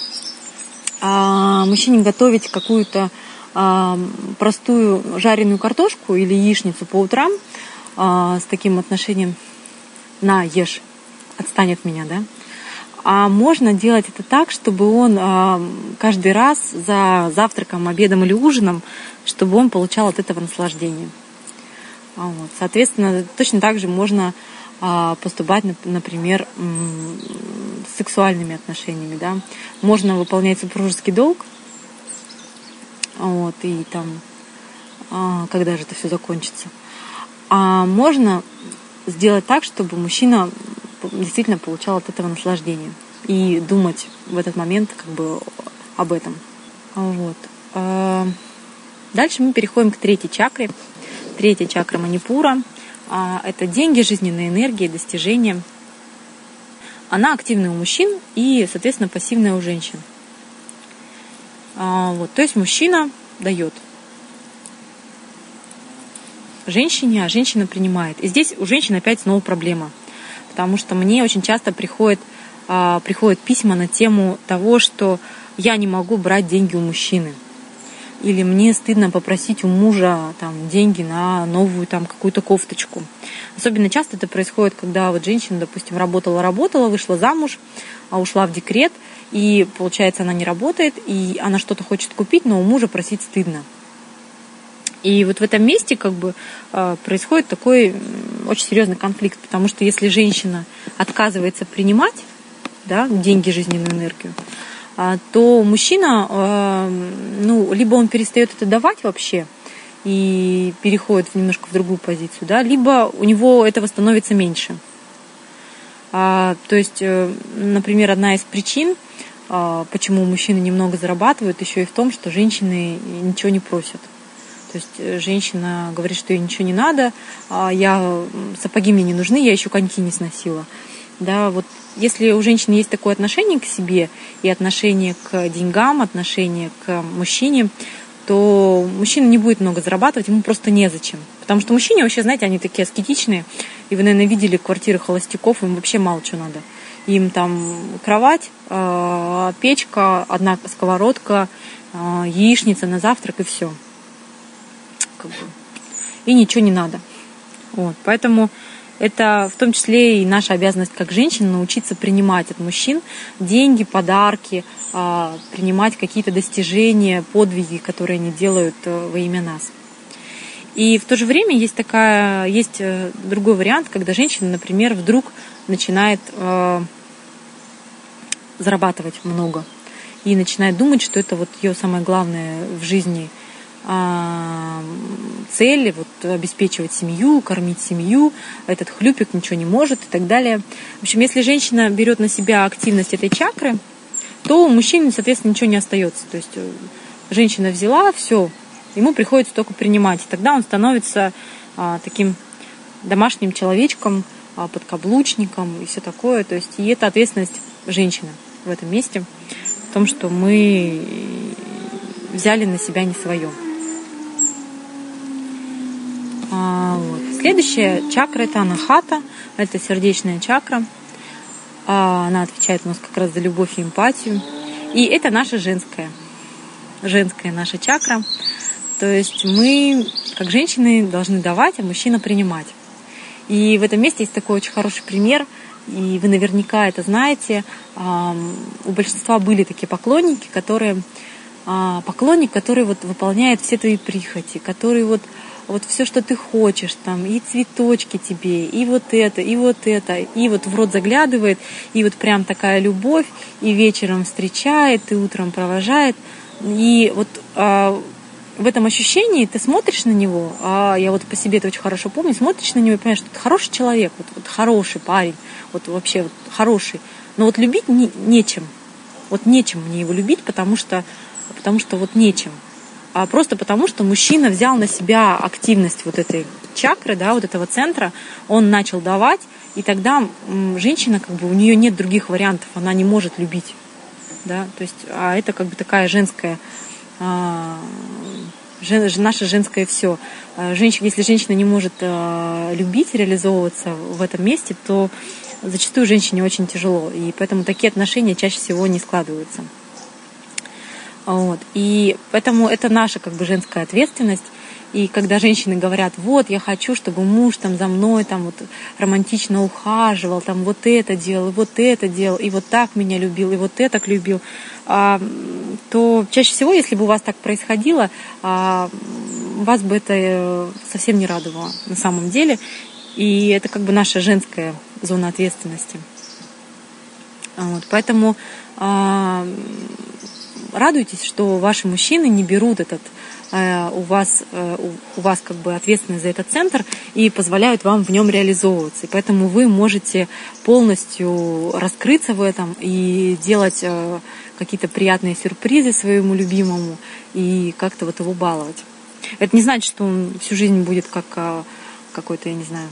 мужчине готовить какую-то простую жареную картошку или яичницу по утрам, с таким отношением: на, ешь, отстань от меня, да? А можно делать это так, чтобы он каждый раз за завтраком, обедом или ужином, чтобы он получал от этого наслаждение. Вот. Соответственно, точно так же можно поступать, например, с сексуальными отношениями, да? Можно выполнять супружеский долг, вот, и там, когда же это все закончится. А можно сделать так, чтобы мужчина действительно получал от этого наслаждение и думать в этот момент как бы об этом. Вот. Дальше мы переходим к третьей чакре. Третья чакра Манипура. Это деньги, жизненная энергия, достижения. Она активная у мужчин и, соответственно, пассивная у женщин. Вот. То есть мужчина дает женщине, а женщина принимает. И здесь у женщин опять снова проблема. Потому что мне очень часто приходят, а, приходят письма на тему того, что я не могу брать деньги у мужчины. Или мне стыдно попросить у мужа там, деньги на новую там, какую-то кофточку. Особенно часто это происходит, когда вот женщина, допустим, работала-работала, вышла замуж, а ушла в декрет, и, получается, она не работает, и она что-то хочет купить, но у мужа просить стыдно. И вот в этом месте как бы происходит такой очень серьезный конфликт, потому что если женщина отказывается принимать, да, деньги, жизненную энергию, то мужчина, ну, либо он перестает это давать вообще и переходит немножко в другую позицию, да, либо у него этого становится меньше. То есть, например, одна из причин, почему мужчины немного зарабатывают, еще и в том, что женщины ничего не просят. То есть женщина говорит, что ей ничего не надо, а я, сапоги мне не нужны, я еще коньки не сносила. Да, вот если у женщины есть такое отношение к себе и отношение к деньгам, отношение к мужчине, то мужчина не будет много зарабатывать, ему просто незачем. Потому что мужчине вообще, знаете, они такие аскетичные, и вы, наверное, видели квартиры холостяков, им вообще мало чего надо. Им там кровать, печка, одна сковородка, яичница на завтрак и все. И ничего не надо. Вот. Поэтому это в том числе и наша обязанность как женщин научиться принимать от мужчин деньги, подарки, принимать какие-то достижения, подвиги, которые они делают во имя нас. И в то же время есть, такая, есть другой вариант, когда женщина, например, вдруг начинает зарабатывать много и начинает думать, что это вот ее самое главное в жизни – цели, вот, обеспечивать семью, кормить семью, этот хлюпик ничего не может и так далее. В общем, если женщина берет на себя активность этой чакры, то у мужчины, соответственно, ничего не остается. То есть женщина взяла, все, ему приходится только принимать. И тогда он становится а, таким домашним человечком, а, подкаблучником и все такое. То есть и это ответственность женщины в этом месте, в том, что мы взяли на себя не свое. Вот. Следующая чакра – это анахата, это сердечная чакра. Она отвечает у нас как раз за любовь и эмпатию. И это наша женская, женская наша чакра. То есть мы, как женщины, должны давать, а мужчина принимать. И в этом месте есть такой очень хороший пример. И вы наверняка это знаете. У большинства были такие поклонники, которые поклонник, который вот выполняет все твои прихоти, который вот вот все, что ты хочешь, там, и цветочки тебе, и вот это, и вот это, и вот в рот заглядывает, и вот прям такая любовь, и вечером встречает, и утром провожает. И вот а, в этом ощущении ты смотришь на него, а я вот по себе это очень хорошо помню, смотришь на него и понимаешь, что это хороший человек, вот, вот хороший парень, вот вообще вот хороший. Но вот любить не, нечем. Вот нечем мне его любить, потому что, потому что вот нечем. А просто потому, что мужчина взял на себя активность вот этой чакры, да, вот этого центра, он начал давать, и тогда женщина, как бы, у нее нет других вариантов, она не может любить, да, то есть, а это как бы такая женская, а, жен, наше женское все. Женщина, если женщина не может а, любить, реализовываться в этом месте, то зачастую женщине очень тяжело, и поэтому такие отношения чаще всего не складываются. Вот. И поэтому это наша как бы женская ответственность. И когда женщины говорят, вот, я хочу, чтобы муж там за мной там вот романтично ухаживал, там вот это делал, вот это делал, и вот так меня любил, и вот это любил, а, то чаще всего, если бы у вас так происходило, а, вас бы это совсем не радовало на самом деле. И это как бы наша женская зона ответственности. Вот. Поэтому а, радуйтесь, что ваши мужчины не берут этот э, у вас э, у, у вас как бы ответственность за этот центр и позволяют вам в нем реализовываться. И поэтому вы можете полностью раскрыться в этом и делать э, какие-то приятные сюрпризы своему любимому и как-то вот его баловать. Это не значит, что он всю жизнь будет как э, какой-то, я не знаю,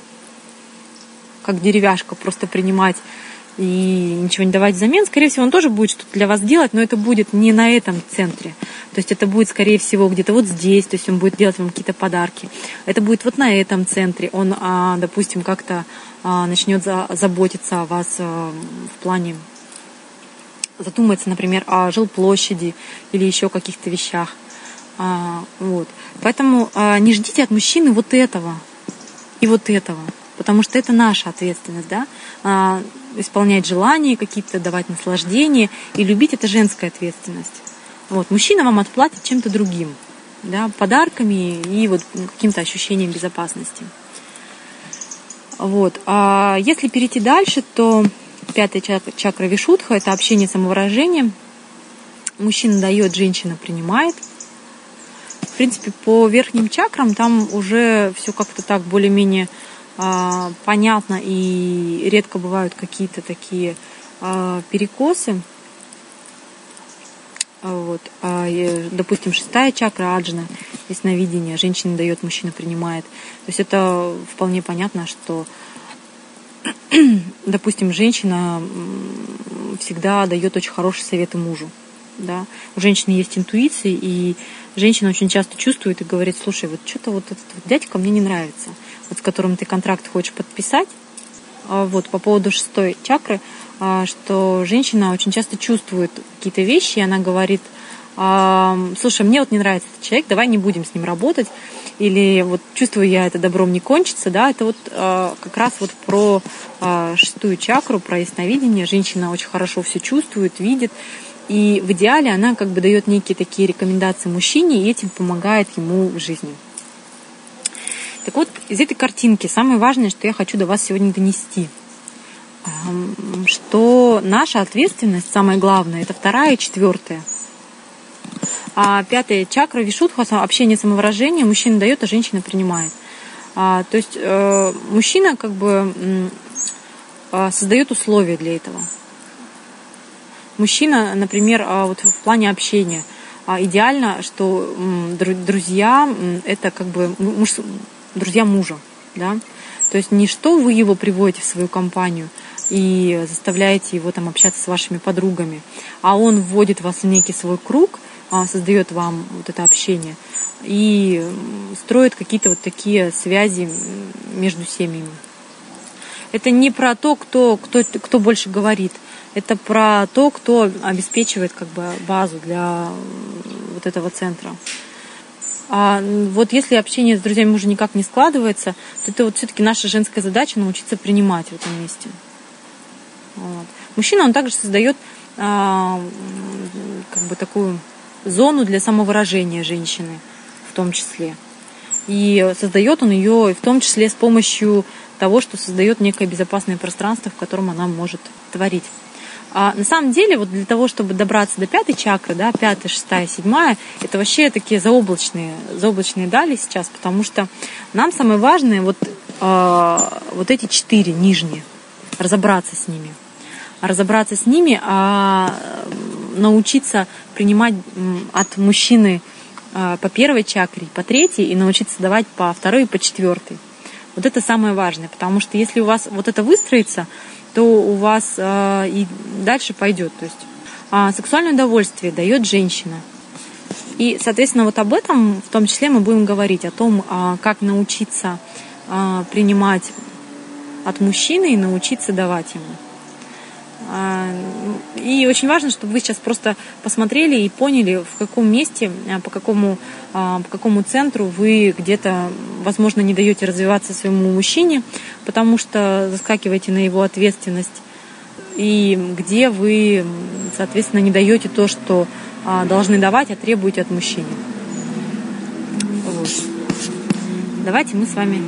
как деревяшка, просто принимать и ничего не давать взамен. Скорее всего, он тоже будет что-то для вас делать, но это будет не на этом центре. То есть это будет, скорее всего, где-то вот здесь, то есть он будет делать вам какие-то подарки. Это будет вот на этом центре. Он, допустим, как-то начнет заботиться о вас в плане, задумается, например, о жилплощади или еще каких-то вещах. Вот. Поэтому не ждите от мужчины вот этого и вот этого, потому что это наша ответственность, да, исполнять желания какие-то, давать наслаждение, и любить — это женская ответственность. Вот. Мужчина вам отплатит чем-то другим, да, подарками и вот каким-то ощущением безопасности. Вот. А если перейти дальше, то пятая чакра Вишудха — это общение, самовыражение. Мужчина дает, женщина принимает. В принципе, по верхним чакрам там уже все как-то так более-менее а, понятно, и редко бывают какие-то такие а, перекосы. Вот. А, допустим, шестая чакра Аджна, ясновидение, женщина дает, мужчина принимает. То есть это вполне понятно, что, допустим, женщина всегда дает очень хорошие советы мужу. Да? У женщины есть интуиция, и женщина очень часто чувствует и говорит: слушай, вот что-то вот этот вот дядька мне не нравится, вот с которым ты контракт хочешь подписать. Вот, по поводу шестой чакры, что женщина очень часто чувствует какие-то вещи, и она говорит: слушай, мне вот не нравится этот человек, давай не будем с ним работать, или вот чувствую я, это добром не кончится, да, это вот как раз вот про шестую чакру, про ясновидение. Женщина очень хорошо все чувствует, видит, и в идеале она как бы дает некие такие рекомендации мужчине, и этим помогает ему в жизни. Так вот, из этой картинки самое важное, что я хочу до вас сегодня донести, что наша ответственность, самое главное, это вторая и четвертая. А пятая чакра Вишудха, общение, самовыражение, мужчина дает, а женщина принимает. А, то есть э, мужчина как бы э, создает условия для этого. Мужчина, например, вот в плане общения, идеально, что друзья — это как бы муж, друзья мужа, да? То есть не что вы его приводите в свою компанию и заставляете его там общаться с вашими подругами, а он вводит вас в некий свой круг, создает вам вот это общение и строит какие-то вот такие связи между семьями. Это не про то, кто, кто, кто больше говорит. Это про то, кто обеспечивает как бы базу для вот этого центра. А вот если общение с друзьями уже никак не складывается, то это вот все-таки наша женская задача — научиться принимать в этом месте. Вот. Мужчина, он также создает а, как бы такую зону для самовыражения женщины в том числе. И создает он ее в том числе с помощью того, что создает некое безопасное пространство, в котором она может творить. А на самом деле, вот для того, чтобы добраться до пятой чакры, да, пятая, шестая, седьмая, это вообще такие заоблачные, заоблачные дали сейчас, потому что нам самое важное вот, э, вот эти четыре нижние, разобраться с ними. Разобраться с ними, а научиться принимать от мужчины э, по первой чакре, по третьей, и научиться давать по второй и по четвертой. Вот это самое важное, потому что если у вас вот это выстроится, то у вас э, и дальше пойдет. То есть э, сексуальное удовольствие дает женщина. И, соответственно, вот об этом в том числе мы будем говорить, о том, э, как научиться э, принимать от мужчины и научиться давать ему. И очень важно, чтобы вы сейчас просто посмотрели и поняли, в каком месте, по какому, по какому центру вы где-то, возможно, не даете развиваться своему мужчине, потому что заскакиваете на его ответственность, и где вы, соответственно, не даете то, что должны давать, а требуете от мужчины. Вот. Давайте мы с вами...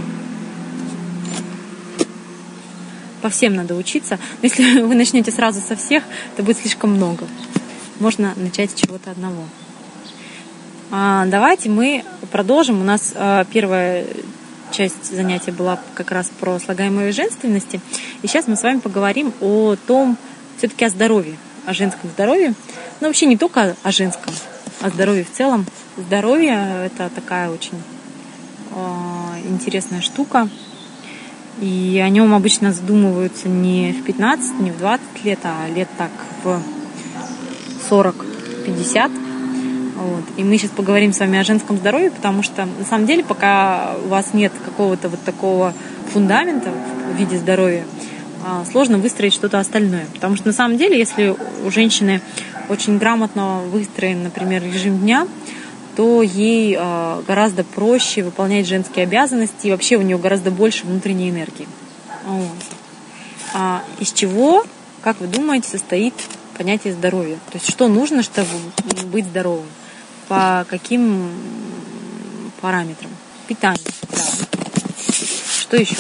По всем надо учиться. Но если вы начнете сразу со всех, это будет слишком много. Можно начать с чего-то одного. А, давайте мы продолжим. У нас а, первая часть занятия была как раз про слагаемые женственности. И сейчас мы с вами поговорим о том, все-таки о здоровье, о женском здоровье. Но вообще не только о женском, о здоровье в целом. Здоровье – это такая очень а, интересная штука. И о нем обычно задумываются не в пятнадцать, не в двадцать лет, а лет так в сорок-пятьдесят. Вот. И мы сейчас поговорим с вами о женском здоровье, потому что на самом деле пока у вас нет какого-то вот такого фундамента в виде здоровья, сложно выстроить что-то остальное. Потому что на самом деле, если у женщины очень грамотно выстроен, например, режим дня, то ей гораздо проще выполнять женские обязанности, и вообще у нее гораздо больше внутренней энергии. Вот. А из чего, как вы думаете, состоит понятие здоровья? То есть что нужно, чтобы быть здоровым? По каким параметрам? Питание. Да. Что еще?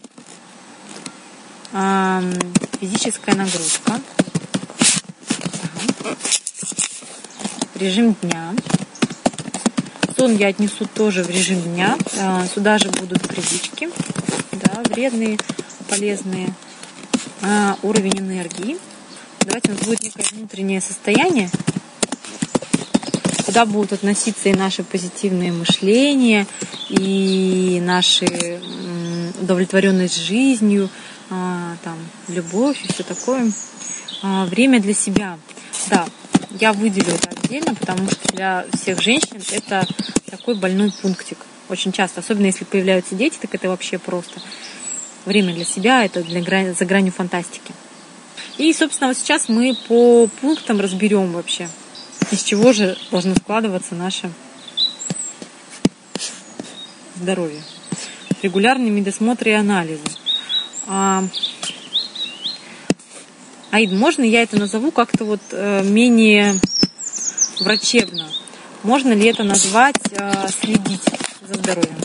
А, физическая нагрузка. Да. Режим дня. Сон я отнесу тоже в режим дня. Сюда же будут привычки, да, вредные, полезные. А, уровень энергии. Давайте у нас будет некое внутреннее состояние, куда будут относиться и наши позитивные мышления, и наша удовлетворенность жизнью, а, там, любовь и все такое. А, время для себя. Да, я выделю это отдельно, потому что для всех женщин это такой больной пунктик. Очень часто, особенно если появляются дети, так это вообще просто. Время для себя, это для грани, за гранью фантастики. И, собственно, вот сейчас мы по пунктам разберем вообще, из чего же должно складываться наше здоровье. Регулярные медосмотры и анализы. А, Аид, можно я это назову как-то вот э, менее врачебно? Можно ли это назвать э, следить за здоровьем?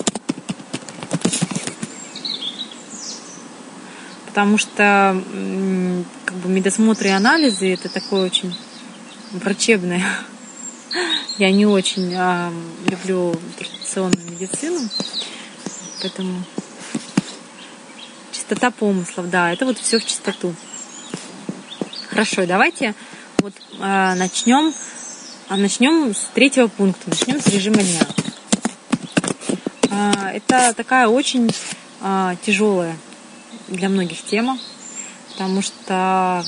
Потому что м, как бы медосмотры и анализы это такое очень врачебное. Я не очень э, люблю традиционную медицину, поэтому чистота помыслов, да, это вот все в чистоту. Хорошо, давайте вот э, начнем, э, начнем с третьего пункта, начнем с режима дня. Э, это такая очень э, тяжелая для многих тема, потому что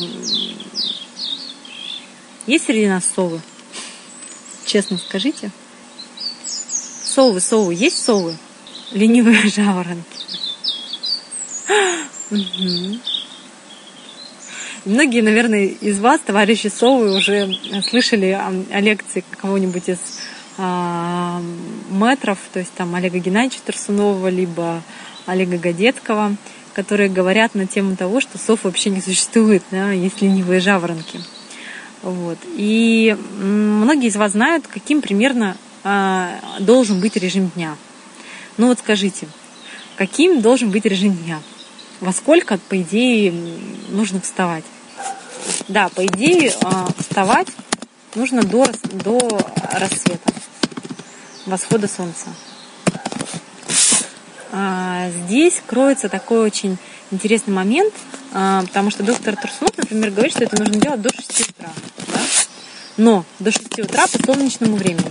есть среди нас совы? Честно скажите. Совы, совы, есть совы? Ленивые жаворонки. Многие, наверное, из вас, товарищи совы, уже слышали о, о лекции кого-нибудь из а, мэтров, то есть там Олега Геннадьевича Тарсунова, либо Олега Годецкого. которые говорят на тему того, что сов вообще не существует, да, есть ленивые жаворонки. Вот. И многие из вас знают, каким примерно а, должен быть режим дня. Ну вот скажите, каким должен быть режим дня? Во сколько, по идее, нужно вставать? Да, по идее, а, вставать нужно до, до рассвета, восхода солнца. А, здесь кроется такой очень интересный момент, а, потому что доктор Турсунов, например, говорит, что это нужно делать до шести утра. Да? Но до шести утра по солнечному времени.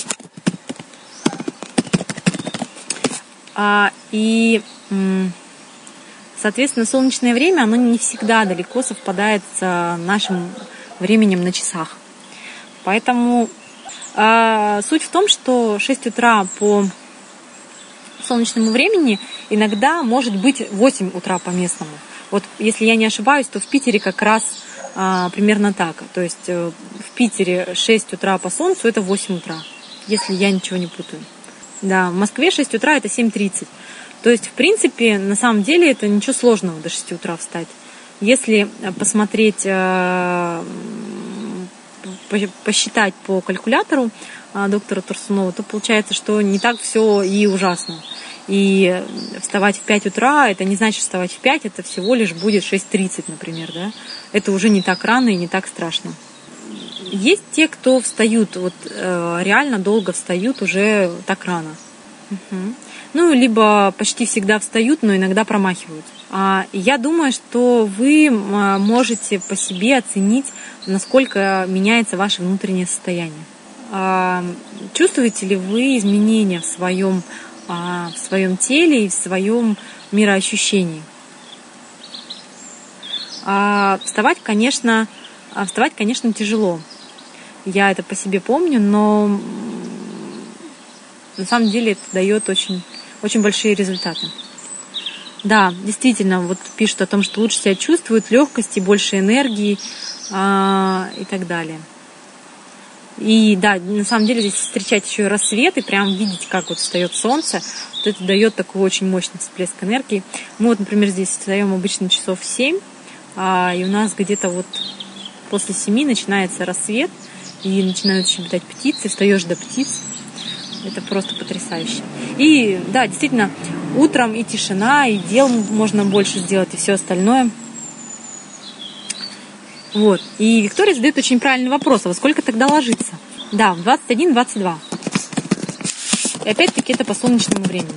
А, и, соответственно, солнечное время, оно не всегда далеко совпадает с нашим временем на часах. Поэтому а, суть в том, что шесть утра по солнечному времени иногда может быть восемь утра по местному. Вот если я не ошибаюсь, то в Питере как раз а, примерно так. То есть э, в Питере шесть утра по солнцу это восемь утра, если я ничего не путаю. Да, в Москве шесть утра это семь тридцать. То есть, в принципе, на самом деле это ничего сложного до шести утра встать. Если посмотреть, э, посчитать по калькулятору э, доктора Турсунова, то получается, что не так все и ужасно. И вставать в пять утра, это не значит вставать в пять, это всего лишь будет шесть тридцать, например, да. Это уже не так рано и не так страшно. Есть те, кто встают, вот э, реально долго встают уже так рано. Угу. Ну, либо почти всегда встают, но иногда промахивают. А, я думаю, что вы можете по себе оценить, насколько меняется ваше внутреннее состояние. А, чувствуете ли вы изменения в своем в своем теле и в своем мироощущении. А вставать, конечно, вставать, конечно, тяжело. Я это по себе помню, но на самом деле это дает очень, очень большие результаты. Да, действительно, вот пишут о том, что лучше себя чувствуют, легкости, больше энергии а, и так далее. И да, на самом деле здесь встречать еще и рассвет и прям видеть, как вот встает солнце, вот это дает такой очень мощный всплеск энергии. Мы вот, например, здесь встаем обычно часов в семь, а, и у нас где-то вот после семи начинается рассвет, и начинают щебетать птицы, встаешь до птиц. Это просто потрясающе. И да, действительно, утром и тишина, и дел можно больше сделать, и все остальное. Вот. И Виктория задает очень правильный вопрос, а во сколько тогда ложиться? Да, в двадцать один двадцать два. И опять-таки это по солнечному времени.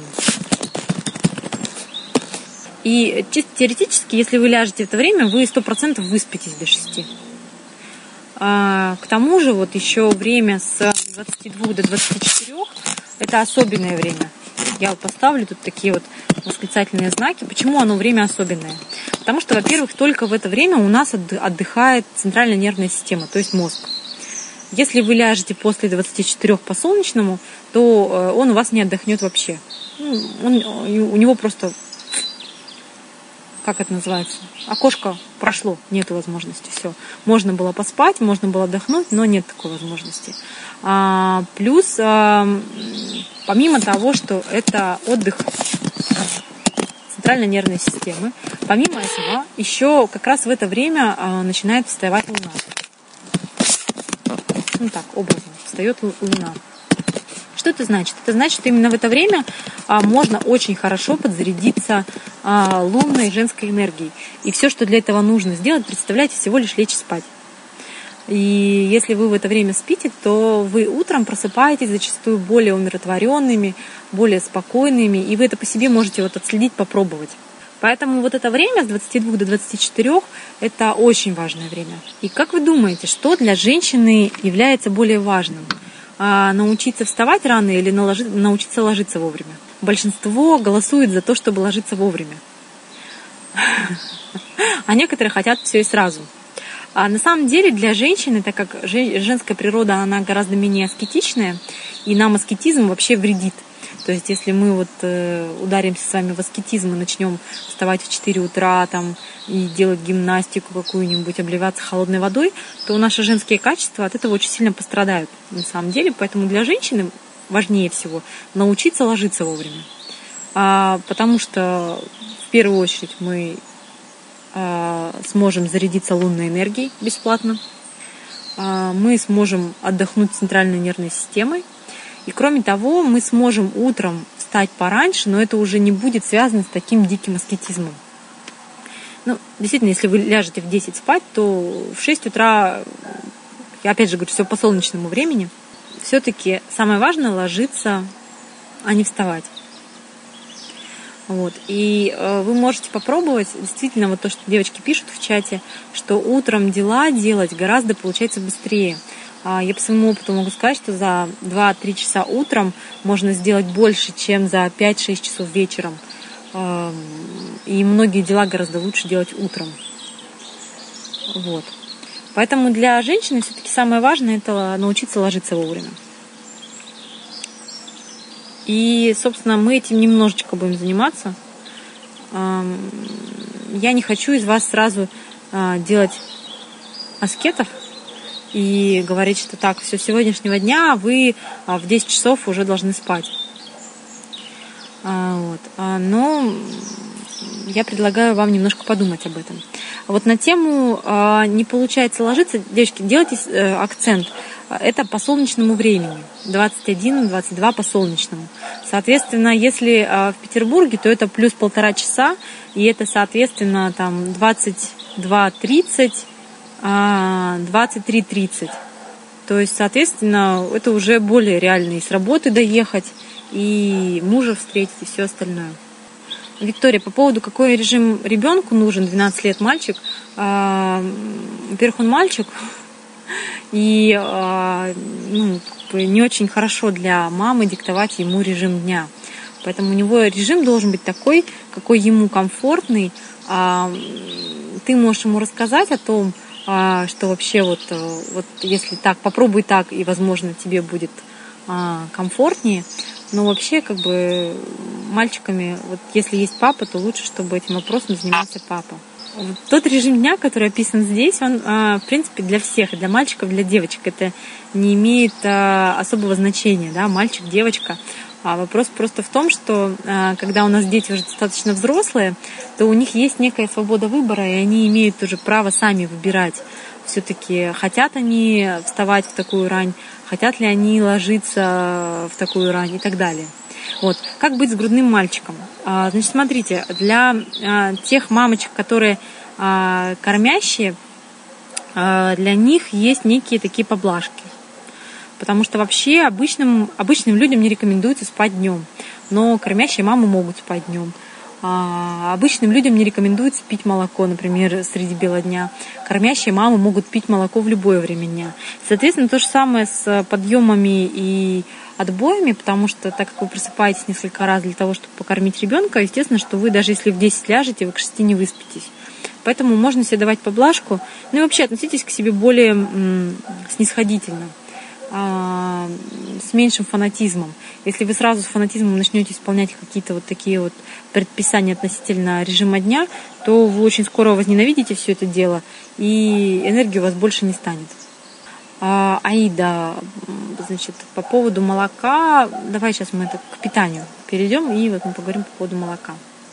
И чисто теоретически, если вы ляжете в это время, вы сто процентов выспитесь до шести. А, к тому же вот еще время с двадцати двух до двадцати четырёх это особенное время. Я вот поставлю тут такие вот восклицательные знаки. Почему оно время особенное? Потому что, во-первых, только в это время у нас отдыхает центральная нервная система, то есть мозг. Если вы ляжете после двадцати четырёх по солнечному, то он у вас не отдохнет вообще. Он, у него просто, как это называется, окошко прошло, нет возможности, все. Можно было поспать, можно было отдохнуть, но нет такой возможности. А, плюс, а, помимо того, что это отдых центральной нервной системы, помимо этого, еще как раз в это время а, начинает вставать Луна. Ну так, образно, встает Луна. Что это значит? Это значит, что именно в это время а, можно очень хорошо подзарядиться а, лунной женской энергией. И все, что для этого нужно сделать, представляете, всего лишь лечь спать. И если вы в это время спите, то вы утром просыпаетесь зачастую более умиротворенными, более спокойными, и вы это по себе можете вот отследить, попробовать. Поэтому вот это время с двадцати двух до двадцати четырёх – это очень важное время. И как вы думаете, что для женщины является более важным? А, научиться вставать рано или наложи, научиться ложиться вовремя? Большинство голосует за то, чтобы ложиться вовремя. А некоторые хотят все и сразу. А на самом деле для женщины, так как женская природа, она гораздо менее аскетичная, и нам аскетизм вообще вредит. То есть если мы вот э, ударимся с вами в аскетизм и начнем вставать в четыре утра там, и делать гимнастику какую-нибудь, обливаться холодной водой, то наши женские качества от этого очень сильно пострадают на самом деле. Поэтому для женщины важнее всего научиться ложиться вовремя. потому что в первую очередь мы сможем зарядиться лунной энергией бесплатно, мы сможем отдохнуть центральной нервной системой, и кроме того, мы сможем утром встать пораньше, но это уже не будет связано с таким диким аскетизмом. Ну, действительно, если вы ляжете в десять спать, то в шесть утра, я опять же говорю, все по солнечному времени, все-таки самое важное ложиться, а не вставать. Вот. И э, вы можете попробовать, действительно, вот то, что девочки пишут в чате, что утром дела делать гораздо получается быстрее. А я по своему опыту могу сказать, что за два-три часа утром можно сделать больше, чем за пять-шесть часов вечером. Э, и многие дела гораздо лучше делать утром. Вот. Поэтому для женщины все-таки самое важное – это научиться ложиться вовремя. И, собственно, мы этим немножечко будем заниматься. Я не хочу из вас сразу делать аскетов и говорить, что так, все, с сегодняшнего дня вы в десять часов уже должны спать. Вот. Но я предлагаю вам немножко подумать об этом. Вот на тему «не получается ложиться», девочки, делайте акцент. Это по солнечному времени, двадцать один двадцать два по солнечному. Соответственно, если в Петербурге, то это плюс полтора часа, и это, соответственно, там двадцать два тридцать, двадцать три тридцать. То есть, соответственно, это уже более реально и с работы доехать, и мужа встретить, и все остальное. Виктория, по поводу, какой режим ребенку нужен, двенадцать лет мальчик. Во-первых, он мальчик, и ну, не очень хорошо для мамы диктовать ему режим дня. Поэтому у него режим должен быть такой, какой ему комфортный. Ты можешь ему рассказать о том, что вообще вот, вот если так, попробуй так, и, возможно, тебе будет комфортнее. Но вообще, как бы, мальчиками, вот если есть папа, то лучше, чтобы этим вопросом занимался папа. Вот тот режим дня, который описан здесь, он, в принципе, для всех, для мальчиков, для девочек. Это не имеет особого значения, да, мальчик, девочка. А вопрос просто в том, что когда у нас дети уже достаточно взрослые, то у них есть некая свобода выбора, и они имеют уже право сами выбирать. Все-таки хотят они вставать в такую рань, хотят ли они ложиться в такую рань и так далее. Вот. Как быть с грудным мальчиком? А, значит, смотрите, для а, тех мамочек, которые а, кормящие, а, для них есть некие такие поблажки. Потому что вообще обычным, обычным людям не рекомендуется спать днем. Но кормящие мамы могут спать днем. А обычным людям не рекомендуется пить молоко, например, среди бела дня. Кормящие мамы могут пить молоко в любое время дня. Соответственно, то же самое с подъемами и отбоями, потому что так как вы просыпаетесь несколько раз для того, чтобы покормить ребенка, естественно, что вы даже если в десять ляжете, вы к шести не выспитесь. Поэтому можно себе давать поблажку. Ну и вообще относитесь к себе более м, снисходительно, а, с меньшим фанатизмом. Если вы сразу с фанатизмом начнете исполнять какие-то вот такие вот предписания относительно режима дня, то вы очень скоро возненавидите все это дело, и энергии у вас больше не станет. А, Аида, значит, по поводу молока, давай сейчас мы это к питанию перейдем, и вот мы поговорим по поводу молока.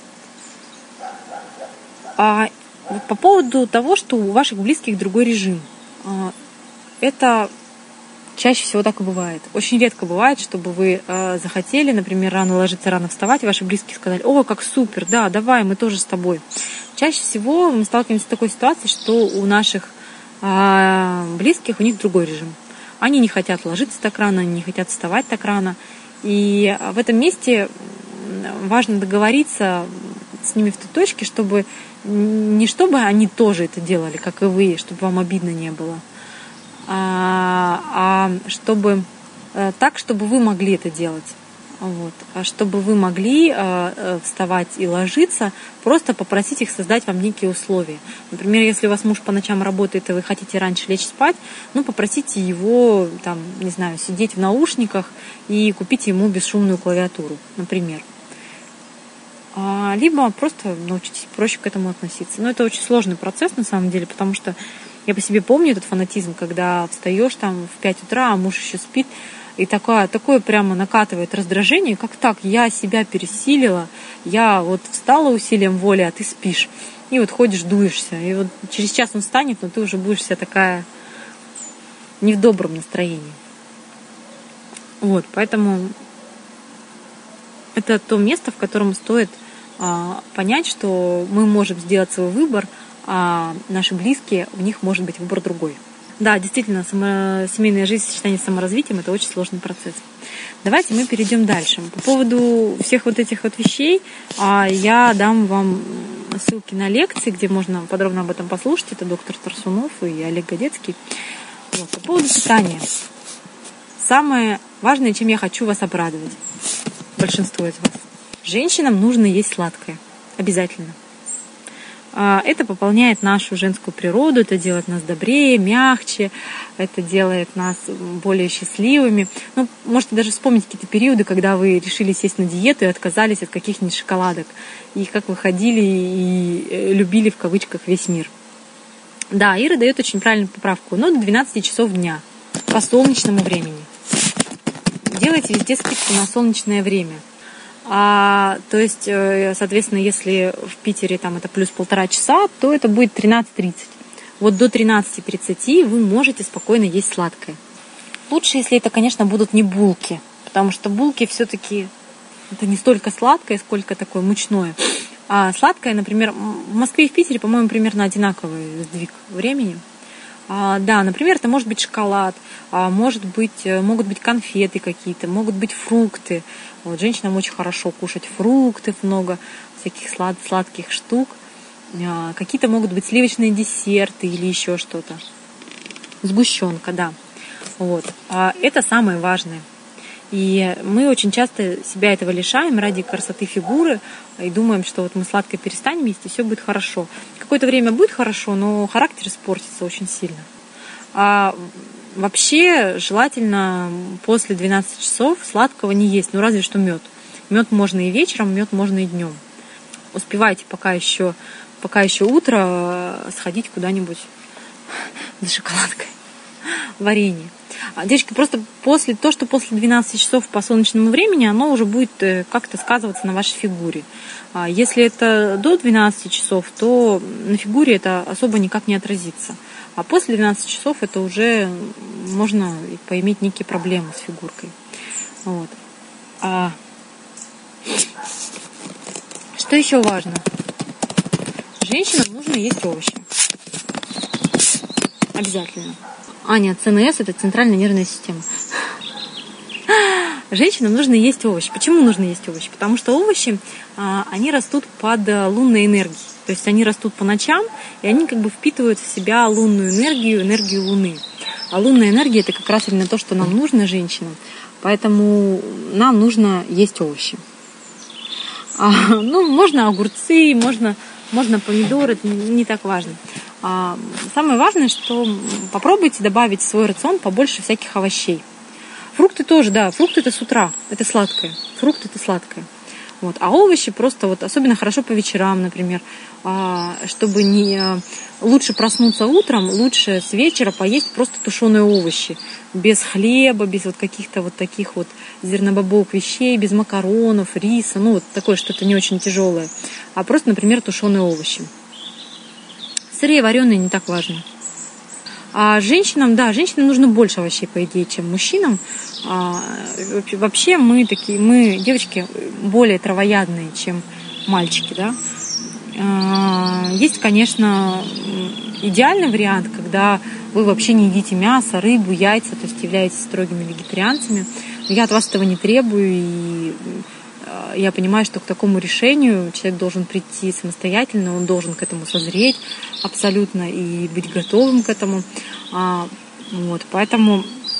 А, по поводу того, что у ваших близких другой режим. А, это чаще всего так и бывает. Очень редко бывает, чтобы вы э, захотели, например, рано ложиться, рано вставать, и ваши близкие сказали: «О, как супер, да, давай, мы тоже с тобой». Чаще всего мы сталкиваемся с такой ситуацией, что у наших э, близких, у них другой режим. Они не хотят ложиться так рано, они не хотят вставать так рано. И в этом месте важно договориться с ними в той точке, чтобы не чтобы они тоже это делали, как и вы, чтобы вам обидно не было, а, а чтобы так, чтобы вы могли это делать. Вот. А чтобы вы могли э, вставать и ложиться, просто попросить их создать вам некие условия. Например, если у вас муж по ночам работает, и вы хотите раньше лечь спать, ну, попросите его, там, не знаю, сидеть в наушниках и купить ему бесшумную клавиатуру, например. А, либо просто научитесь проще к этому относиться. Но это очень сложный процесс, на самом деле, потому что я по себе помню этот фанатизм, когда встаешь там в пять утра, а муж еще спит. И такое, такое прямо накатывает раздражение, как так, я себя пересилила, я вот встала усилием воли, а ты спишь. И вот ходишь, дуешься. И вот через час он встанет, но ты уже будешь вся такая не в добром настроении. Вот, поэтому это то место, в котором стоит а, понять, что мы можем сделать свой выбор, а наши близкие, у них может быть выбор другой. Да, действительно, само, семейная жизнь в сочетании с саморазвитием – это очень сложный процесс. Давайте мы перейдем дальше. По поводу всех вот этих вот вещей я дам вам ссылки на лекции, где можно подробно об этом послушать. Это доктор Тарсунов и Олег Годецкий. Вот. По поводу питания. Самое важное, чем я хочу вас обрадовать, большинство из вас. Женщинам нужно есть сладкое. Обязательно. Это пополняет нашу женскую природу, это делает нас добрее, мягче, это делает нас более счастливыми. Ну, можете даже вспомнить какие-то периоды, когда вы решили сесть на диету и отказались от каких-нибудь шоколадок. И как вы ходили и любили в кавычках весь мир. Да, Ира дает очень правильную поправку. Но до двенадцати часов дня по солнечному времени. Делайте везде скидку на солнечное время. А, то есть, соответственно, если в Питере там это плюс полтора часа, то это будет тринадцать тридцать. Вот до тринадцати тридцати вы можете спокойно есть сладкое. Лучше, если это, конечно, будут не булки, потому что булки все-таки это не столько сладкое, сколько такое мучное. А сладкое, например, в Москве и в Питере, по-моему, примерно одинаковый сдвиг времени. А, да, например, это может быть шоколад, а может быть, могут быть конфеты какие-то, могут быть фрукты. Вот, женщинам очень хорошо кушать фрукты, много всяких слад, сладких штук. А, какие-то могут быть сливочные десерты или еще что-то. Сгущенка, да. Вот. А это самое важное. И мы очень часто себя этого лишаем ради красоты фигуры и думаем, что вот мы сладкое перестанем есть, и все будет хорошо. Какое-то время будет хорошо, но характер испортится очень сильно. А вообще желательно после двенадцати часов сладкого не есть, ну разве что мед. Мед можно и вечером, мед можно и днем. Успевайте пока еще, пока еще утро сходить куда-нибудь за шоколадкой, варенье. Девочки, просто после, то, что после двенадцати часов по солнечному времени, оно уже будет как-то сказываться на вашей фигуре. Если это до двенадцати часов, то на фигуре это особо никак не отразится. А после двенадцати часов это уже можно поиметь некие проблемы с фигуркой. Вот. А что еще важно? Женщинам нужно есть овощи. Обязательно. А, нет, ЦНС – это центральная нервная система. Женщинам нужно есть овощи. Почему нужно есть овощи? Потому что овощи, они растут под лунной энергией. То есть они растут по ночам, и они как бы впитывают в себя лунную энергию, энергию Луны. А лунная энергия – это как раз именно то, что нам нужно, женщинам. Поэтому нам нужно есть овощи. А, ну, можно огурцы, можно, можно помидоры, это не так важно. А, самое важное, что попробуйте добавить в свой рацион побольше всяких овощей. Фрукты тоже, да, фрукты это с утра, это сладкое. Фрукты это сладкое. Вот. А овощи просто вот особенно хорошо по вечерам, например, чтобы не лучше проснуться утром, лучше с вечера поесть просто тушеные овощи. Без хлеба, без вот каких-то вот таких вот зернобобовых вещей, без макаронов, риса, ну вот такое что-то не очень тяжелое. А просто, например, тушеные овощи. Сырые, вареные не так важно. А женщинам, да, женщинам нужно больше овощей, по идее, чем мужчинам. А, вообще мы такие, мы, девочки, более травоядные, чем мальчики, да. А, есть, конечно, идеальный вариант, когда вы вообще не едите мясо, рыбу, яйца, то есть являетесь строгими вегетарианцами. Но я от вас этого не требую, и я понимаю, что к такому решению человек должен прийти самостоятельно, он должен к этому созреть абсолютно и быть готовым к этому. Вот, поэтому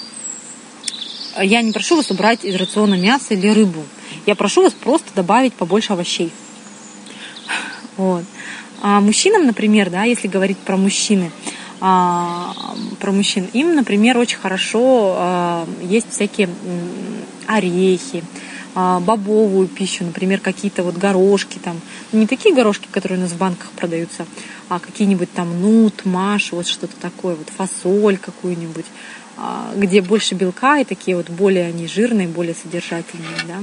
я не прошу вас убрать из рациона мясо или рыбу. Я прошу вас просто добавить побольше овощей. Вот. А мужчинам, например, да, если говорить про мужчины, про мужчин, им, например, очень хорошо есть всякие орехи, бобовую пищу, например, какие-то вот горошки там, не такие горошки, которые у нас в банках продаются, а какие-нибудь там нут, маш, вот что-то такое, вот фасоль какую-нибудь, где больше белка и такие вот более они жирные, более содержательные, да.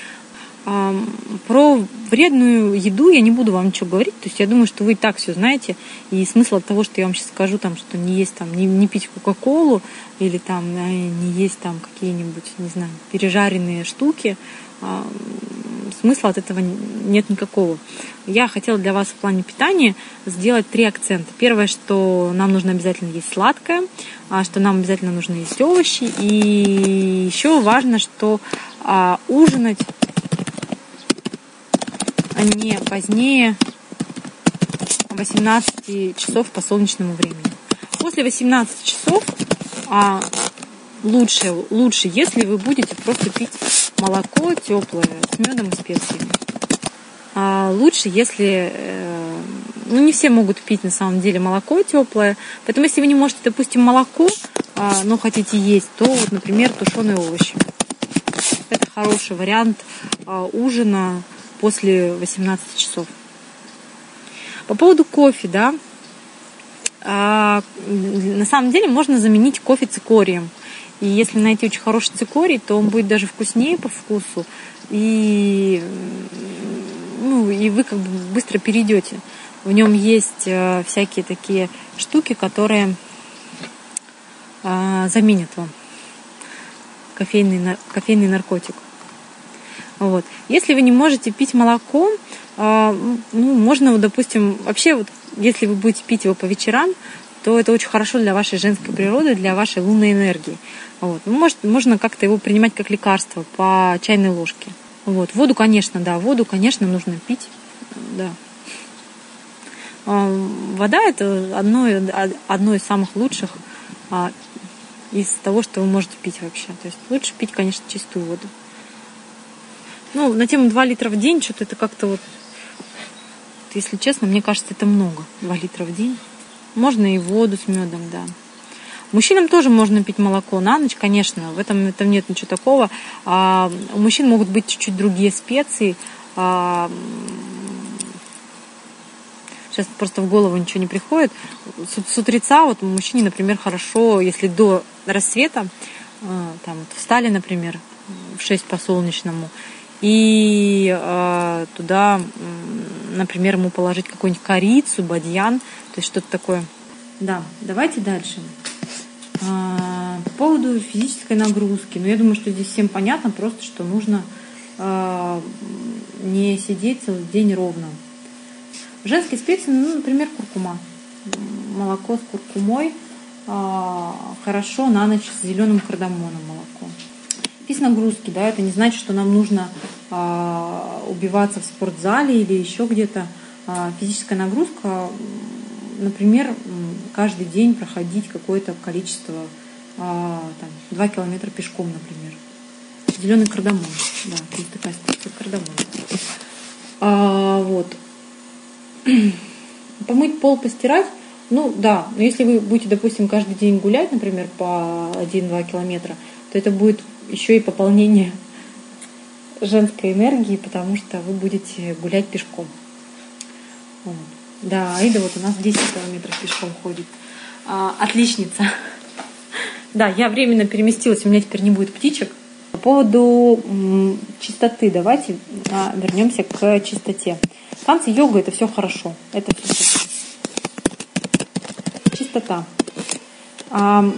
Про вредную еду я не буду вам ничего говорить, то есть я думаю, что вы и так все знаете, и смысл от того, что я вам сейчас скажу, там, что не есть там, не, не пить кока-колу или там не есть там какие-нибудь, не знаю, пережаренные штуки, смысла от этого нет никакого. Я хотела для вас в плане питания сделать три акцента. Первое, что нам нужно обязательно есть сладкое, что нам обязательно нужно есть овощи, и еще важно, что ужинать не позднее восемнадцати часов по солнечному времени. После восемнадцати часов а, лучше, лучше, если вы будете просто пить молоко теплое с медом и специями. А, лучше, если... Э, ну, не все могут пить на самом деле молоко теплое, поэтому если вы не можете, допустим, молоко, а, но хотите есть, то, вот, например, тушеные овощи. Это хороший вариант а, ужина после восемнадцати часов. По поводу кофе, да, а, на самом деле можно заменить кофе цикорием. И если найти очень хороший цикорий, то он будет даже вкуснее по вкусу, и, ну, и вы как бы быстро перейдете. В нем есть а, всякие такие штуки, которые а, заменят вам кофейный, кофейный наркотик. Вот. Если вы не можете пить молоко, ну, можно, допустим, вообще, вот, если вы будете пить его по вечерам, то это очень хорошо для вашей женской природы, для вашей лунной энергии. Вот. Ну, может, можно как-то его принимать как лекарство по чайной ложке. Вот. Воду, конечно, да, воду, конечно, нужно пить. Да. Вода – это одно, одно из самых лучших из того, что вы можете пить вообще. То есть лучше пить, конечно, чистую воду. Ну, на тему два литра в день, что-то это как-то вот, если честно, мне кажется, это много, два литра в день. Можно и воду с медом, да. Мужчинам тоже можно пить молоко на ночь, конечно, в этом, в этом нет ничего такого. А, у мужчин могут быть чуть-чуть другие специи. А, сейчас просто в голову ничего не приходит. С, с утреца вот мужчине, например, хорошо, если до рассвета, а, там, вот встали, например, в шесть по солнечному, и э, туда, например, ему положить какую-нибудь корицу, бадьян, то есть что-то такое. Да, давайте дальше. А, по поводу физической нагрузки. Ну, я думаю, что здесь всем понятно, просто что нужно а, не сидеть целый день ровно. Женские специи, ну, например, куркума. Молоко с куркумой. А, хорошо на ночь с зеленым кардамоном молоко. Физ нагрузки, да, это не значит, что нам нужно а, убиваться в спортзале или еще где-то. А, физическая нагрузка, например, каждый день проходить какое-то количество, а, там, два километра пешком, например. Зеленый кардамон, да, есть такая специя кардамон. А, вот. Помыть пол, постирать, ну да, но если вы будете, допустим, каждый день гулять, например, по один-два километра, то это будет еще и пополнение женской энергии, потому что вы будете гулять пешком. Вот. Да, Аида вот у нас десять километров пешком ходит. А, отличница. Да, я временно переместилась, у меня теперь не будет птичек. По поводу м, чистоты, давайте а, вернемся к чистоте. Танцы, йога – это все хорошо. Это все хорошо. Чистота. А,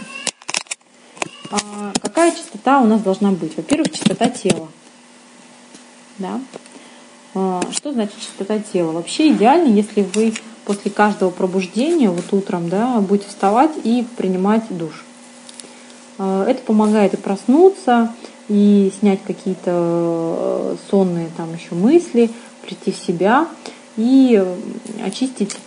а, какая чистота у нас должна быть? Во-первых, чистота тела. Да? А, что значит чистота тела? Вообще идеально, если вы после каждого пробуждения, вот утром, да, будете вставать и принимать душ. А, это помогает и проснуться, и снять какие-то сонные там еще мысли, прийти в себя и очистить,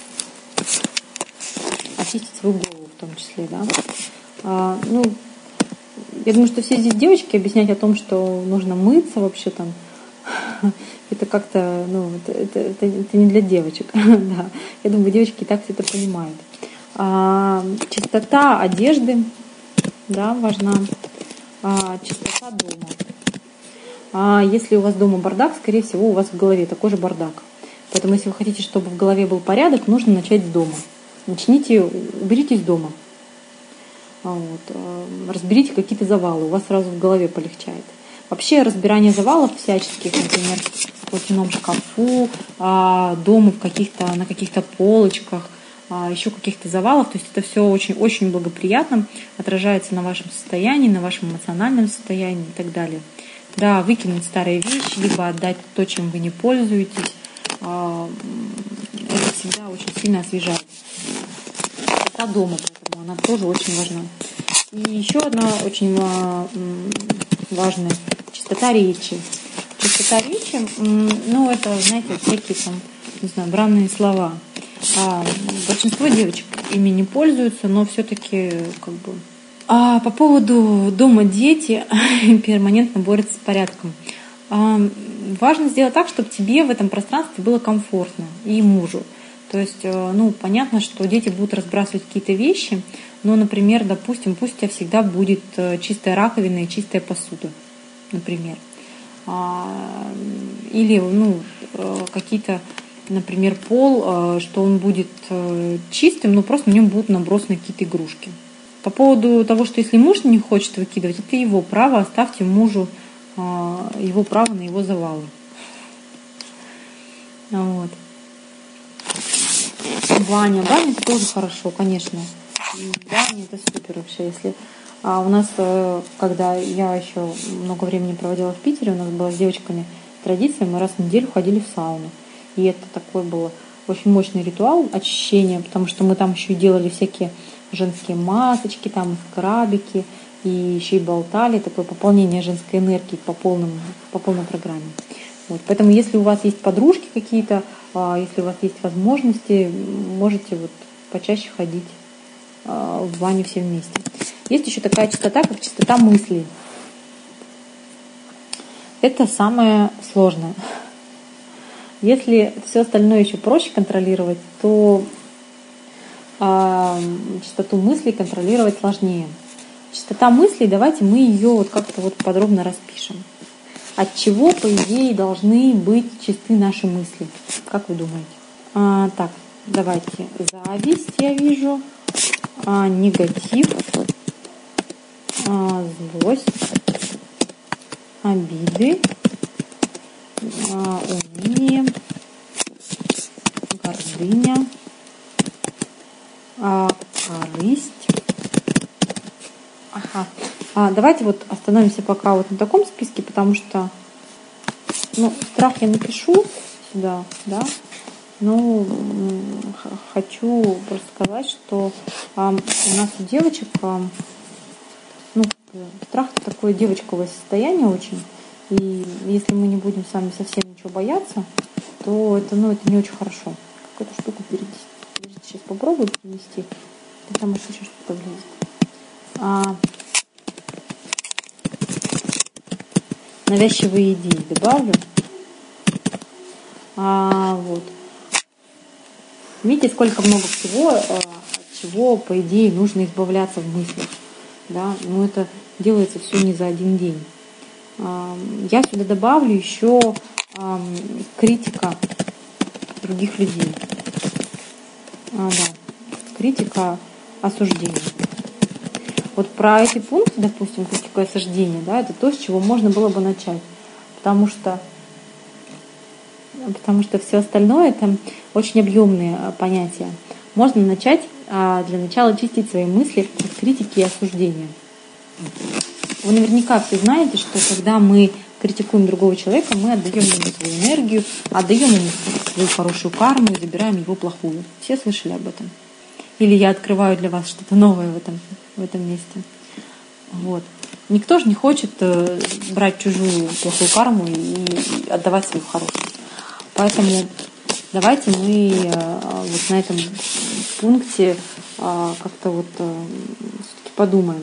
очистить свою голову в том числе, да. А, ну, я думаю, что все здесь девочки объяснять о том, что нужно мыться вообще там, это как-то, ну, это, это, это, это не для девочек, да. Я думаю, девочки и так все это понимают. А, чистота одежды, да, важна. А, чистота дома. А если у вас дома бардак, скорее всего, у вас в голове такой же бардак. Поэтому, если вы хотите, чтобы в голове был порядок, нужно начать с дома. Начните, уберите из дома. Вот. Разберите какие-то завалы, у вас сразу в голове полегчает. Вообще разбирание завалов всяческих, например, в платяном шкафу, дома в каких-то, на каких-то полочках, еще каких-то завалов, то есть это все очень-очень благоприятно, отражается на вашем состоянии, на вашем эмоциональном состоянии и так далее. Да, выкинуть старые вещи, либо отдать то, чем вы не пользуетесь, это всегда очень сильно освежает. Это дома, поэтому она тоже очень важна. И еще одна очень важная – чистота речи. Чистота речи, ну, это, знаете, всякие там, не знаю, бранные слова. А большинство девочек ими не пользуются, но все-таки как бы... А по поводу дома дети перманентно борются с порядком. А, важно сделать так, чтобы тебе в этом пространстве было комфортно и мужу. То есть, ну, понятно, что дети будут разбрасывать какие-то вещи, но, например, допустим, пусть у тебя всегда будет чистая раковина и чистая посуда, например. Или, ну, какие-то, например, пол, что он будет чистым, но просто на нем будут набросаны какие-то игрушки. По поводу того, что если муж не хочет выкидывать, это его право, оставьте мужу его право на его завалы. Вот. Баня. Баня это тоже хорошо, конечно. Баня это супер вообще. Если а у нас, когда я еще много времени проводила в Питере, у нас была с девочками традиция, мы раз в неделю ходили в сауну. И это такой был очень мощный ритуал очищения, потому что мы там еще и делали всякие женские масочки, там скрабики, и еще и болтали, такое пополнение женской энергии по, полному, по полной программе. Вот. Поэтому если у вас есть подружки какие-то, если у вас есть возможности, можете вот почаще ходить в баню все вместе. Есть еще такая чистота, как чистота мыслей. Это самое сложное. Если все остальное еще проще контролировать, то чистоту мыслей контролировать сложнее. Чистота мыслей, давайте мы ее вот как-то вот подробно распишем. От чего, по идее, должны быть чисты наши мысли? Как вы думаете? А, так, давайте. Зависть, я вижу. А, негатив. А, злость. Обиды. А, уныние. Гордыня. А, корысть. Ага. А, давайте вот остановимся пока вот на таком списке, потому что, ну, страх я напишу сюда, да, но хочу просто сказать, что а, у нас у девочек, а, ну, страх – это такое девочковое состояние очень, и если мы не будем сами совсем ничего бояться, то это, ну, это не очень хорошо. Какую-то штуку перенести. Подождите, сейчас попробую перенести, потому что еще что-то влезет. А, навязчивые идеи добавлю. А, вот. Видите, сколько много всего, от чего, по идее, нужно избавляться в мыслях. Да? Но это делается все не за один день. А, я сюда добавлю еще а, критика других людей. А, да. Критика, осуждение. Вот про эти пункты, допустим, критика и осуждение, да, это то, с чего можно было бы начать. Потому что, потому что все остальное это очень объемные понятия. Можно начать для начала чистить свои мысли от критики и осуждения. Вы наверняка все знаете, что когда мы критикуем другого человека, мы отдаем ему свою энергию, отдаем ему свою хорошую карму и забираем его плохую. Все слышали об этом? Или я открываю для вас что-то новое в этом, в этом месте. Вот. Никто же не хочет э, брать чужую плохую карму и, и отдавать свою хорошую. Поэтому давайте мы э, вот на этом пункте э, как-то вот э, все-таки подумаем.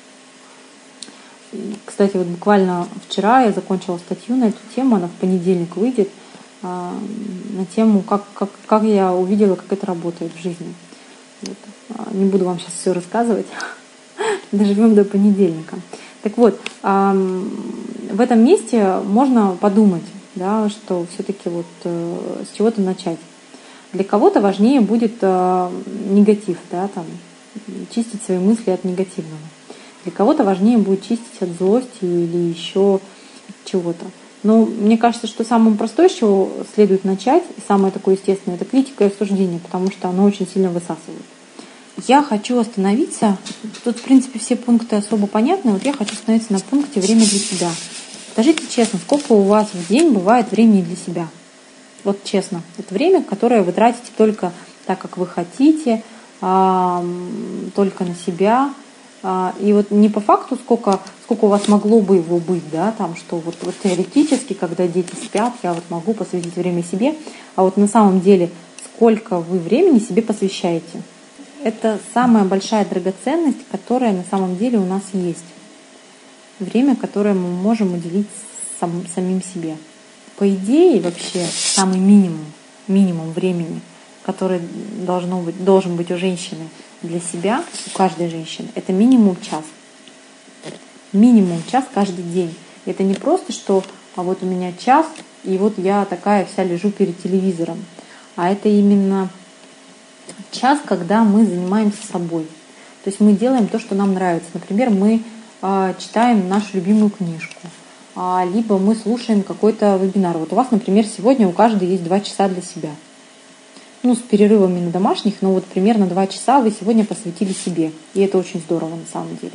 И, кстати, вот буквально вчера я закончила статью на эту тему, она в понедельник выйдет, э, на тему, как, как, как я увидела, как это работает в жизни. Вот. Не буду вам сейчас все рассказывать. Доживем до понедельника. Так вот, в этом месте можно подумать, да, что все-таки вот с чего-то начать. Для кого-то важнее будет негатив, да, там, чистить свои мысли от негативного. Для кого-то важнее будет чистить от злости или еще чего-то. Но мне кажется, что самое простое, с чего следует начать, и самое такое естественное, это критика и осуждение, потому что оно очень сильно высасывает. Я хочу остановиться, тут, в принципе, все пункты особо понятны, вот я хочу остановиться на пункте «время для себя». Скажите честно, сколько у вас в день бывает времени для себя? Вот честно, это время, которое вы тратите только так, как вы хотите, только на себя. И вот не по факту, сколько, сколько у вас могло бы его быть, да, там, что вот, вот теоретически, когда дети спят, я вот могу посвятить время себе, а вот на самом деле, сколько вы времени себе посвящаете. Это самая большая драгоценность, которая на самом деле у нас есть. Время, которое мы можем уделить сам, самим себе. По идее, вообще, самый минимум, минимум времени, который должно быть, должен быть у женщины для себя, у каждой женщины, это минимум час. Минимум час каждый день. Это не просто, что а вот у меня час, и вот я такая вся лежу перед телевизором. А это именно час, когда мы занимаемся собой. То есть мы делаем то, что нам нравится. Например, мы э, читаем нашу любимую книжку, а, либо мы слушаем какой-то вебинар. Вот у вас, например, сегодня у каждой есть два часа для себя. Ну, с перерывами на домашних, но вот примерно два часа вы сегодня посвятили себе. И это очень здорово на самом деле.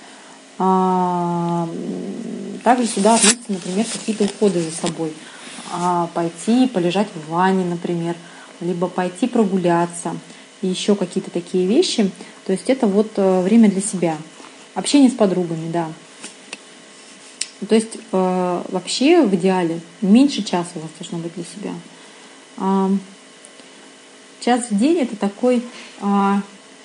А, также сюда относятся, например, какие-то уходы за собой. А, пойти полежать в ванне, например, либо пойти прогуляться. И еще какие-то такие вещи. То есть это вот время для себя. Общение с подругами, да. То есть э, вообще в идеале меньше часа у вас должно быть для себя. А, час в день это такой а,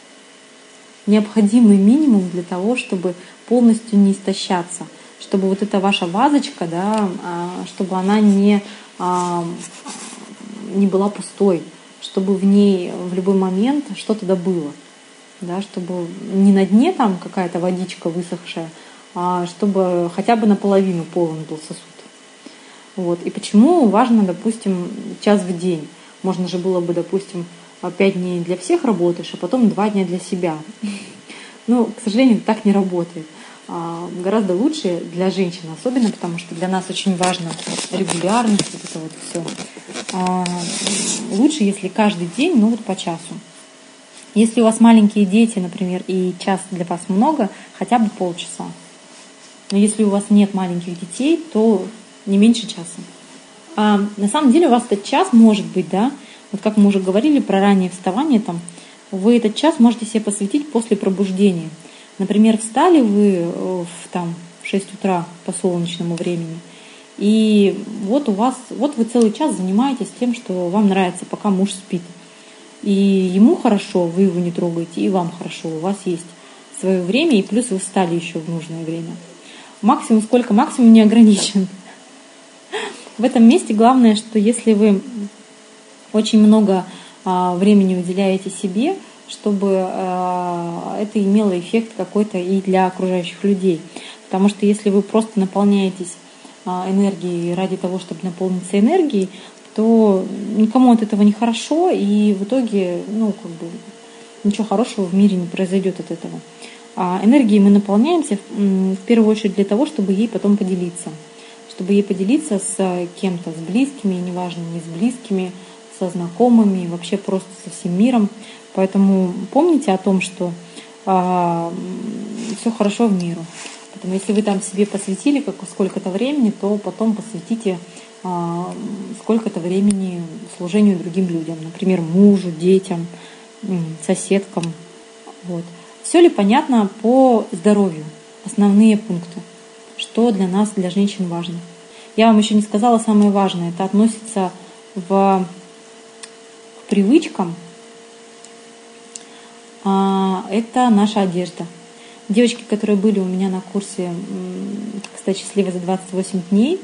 необходимый минимум для того, чтобы полностью не истощаться, чтобы вот эта ваша вазочка, да, а, чтобы она не, а, не была пустой, чтобы в ней в любой момент что-то добыло, да, чтобы не на дне там какая-то водичка высохшая, а чтобы хотя бы наполовину полон был сосуд. Вот. И почему важно, допустим, час в день? Можно же было бы, допустим, пять дней для всех работаешь, а потом два дня для себя. Но, к сожалению, так не работает. Гораздо лучше для женщин, особенно потому что для нас очень важна регулярность, вот это вот все. Лучше, если каждый день, ну вот по часу. Если у вас маленькие дети, например, и час для вас много, хотя бы полчаса. Но если у вас нет маленьких детей, то не меньше часа. А на самом деле у вас этот час может быть, да, вот как мы уже говорили про раннее вставание, там, вы этот час можете себе посвятить после пробуждения. Например, встали вы в, там, в шесть утра по солнечному времени, и вот у вас, вот вы целый час занимаетесь тем, что вам нравится, пока муж спит. И ему хорошо, вы его не трогаете, и вам хорошо, у вас есть свое время, и плюс вы встали еще в нужное время. Максимум сколько? Максимум не ограничен. В этом месте главное, что если вы очень много а, времени уделяете себе, чтобы а, это имело эффект какой-то и для окружающих людей. Потому что если вы просто наполняетесь а, энергией ради того, чтобы наполниться энергией, то никому от этого не хорошо, и в итоге, ну, как бы, ничего хорошего в мире не произойдет от этого. А энергией мы наполняемся в первую очередь для того, чтобы ей потом поделиться. Чтобы ей поделиться с кем-то, с близкими, неважно, не с близкими, со знакомыми, вообще просто со всем миром. Поэтому помните о том, что а, все хорошо в миру. Поэтому если вы там себе посвятили как, сколько-то времени, то потом посвятите а, сколько-то времени служению другим людям. Например, мужу, детям, соседкам. Вот. Все ли понятно по здоровью? Основные пункты. Что для нас, для женщин важно. Я вам еще не сказала самое важное. Это относится в, к привычкам. А, это наша одежда. Девочки, которые были у меня на курсе «Как стать счастливой за двадцать восемь дней»,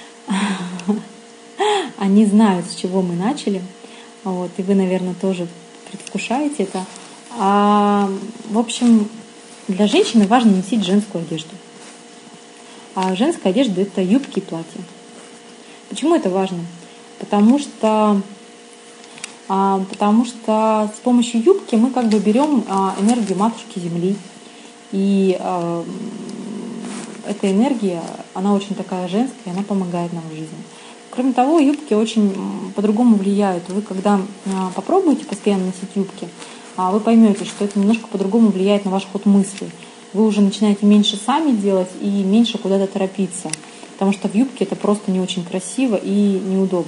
они знают, с чего мы начали. Вот, и вы, наверное, тоже предвкушаете это. А, в общем, для женщины важно носить женскую одежду. А женская одежда – это юбки и платья. Почему это важно? Потому что, потому что с помощью юбки мы как бы берем энергию матушки Земли. И эта энергия, она очень такая женская, она помогает нам в жизни. Кроме того, юбки очень по-другому влияют. Вы когда попробуете постоянно носить юбки, вы поймете, что это немножко по-другому влияет на ваш ход мыслей. Вы уже начинаете меньше сами делать и меньше куда-то торопиться. Потому что в юбке это просто не очень красиво и неудобно.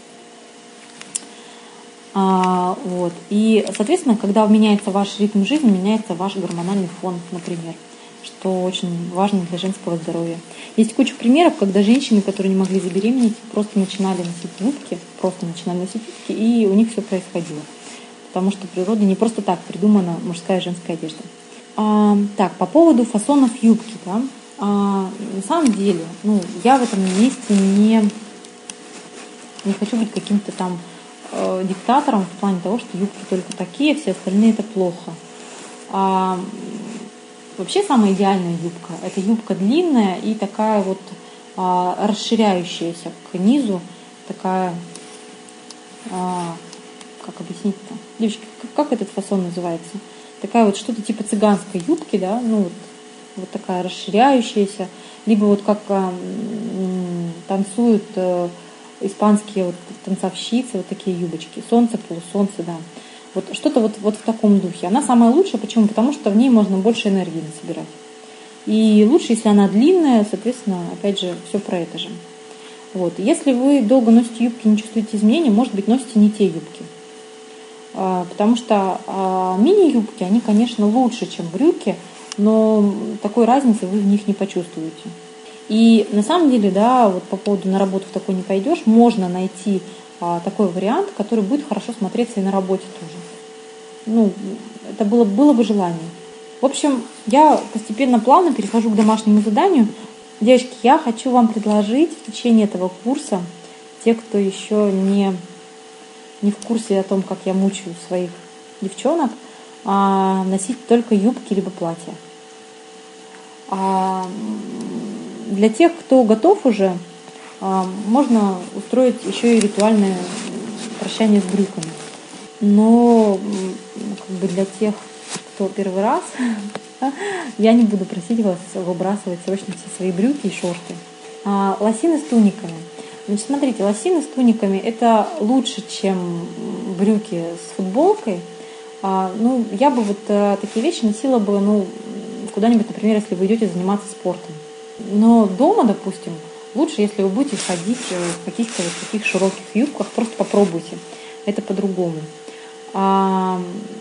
А, вот. И, соответственно, когда меняется ваш ритм жизни, меняется ваш гормональный фон, например, что очень важно для женского здоровья. Есть куча примеров, когда женщины, которые не могли забеременеть, просто начинали носить юбки, просто начинали носить юбки, и у них все происходило. Потому что в природе не просто так придумана мужская и женская одежда. А, так, по поводу фасонов юбки, да, а, на самом деле, ну, я в этом месте не, не хочу быть каким-то там э, диктатором в плане того, что юбки только такие, все остальные это плохо. А, вообще самая идеальная юбка – это юбка длинная и такая вот а, расширяющаяся к низу, такая, а, как объяснить-то? Девочки, как, как этот фасон называется? Такая вот что-то типа цыганской юбки, да, ну вот, вот такая расширяющаяся, либо вот как а, м, танцуют а, испанские вот танцовщицы, вот такие юбочки, солнце, полусолнце, да. Вот что-то вот, вот в таком духе. Она самая лучшая, почему? Потому что в ней можно больше энергии насобирать. И лучше, если она длинная, соответственно, опять же, все про это же. Вот. Если вы долго носите юбки, не чувствуете изменений, может быть, носите не те юбки. Потому что мини-юбки, они, конечно, лучше, чем брюки, но такой разницы вы в них не почувствуете. И на самом деле, да, вот по поводу на работу в такой не пойдешь, можно найти а, такой вариант, который будет хорошо смотреться и на работе тоже. Ну, это было, было бы желание. В общем, я постепенно, плавно перехожу к домашнему заданию. Девочки, я хочу вам предложить в течение этого курса, те, кто еще не... не в курсе о том, как я мучаю своих девчонок, а носить только юбки либо платья. А для тех, кто готов уже, а, можно устроить еще и ритуальное прощание с брюками. Но как бы для тех, кто первый раз, я не буду просить вас выбрасывать срочно все свои брюки и шорты. А, лосины с туниками. Значит, смотрите, лосины с туниками это лучше, чем брюки с футболкой. А, ну, я бы вот а, такие вещи носила бы, ну, куда-нибудь, например, если вы идете заниматься спортом. Но дома, допустим, лучше, если вы будете ходить в каких-то вот таких широких юбках, просто попробуйте. Это по-другому. А,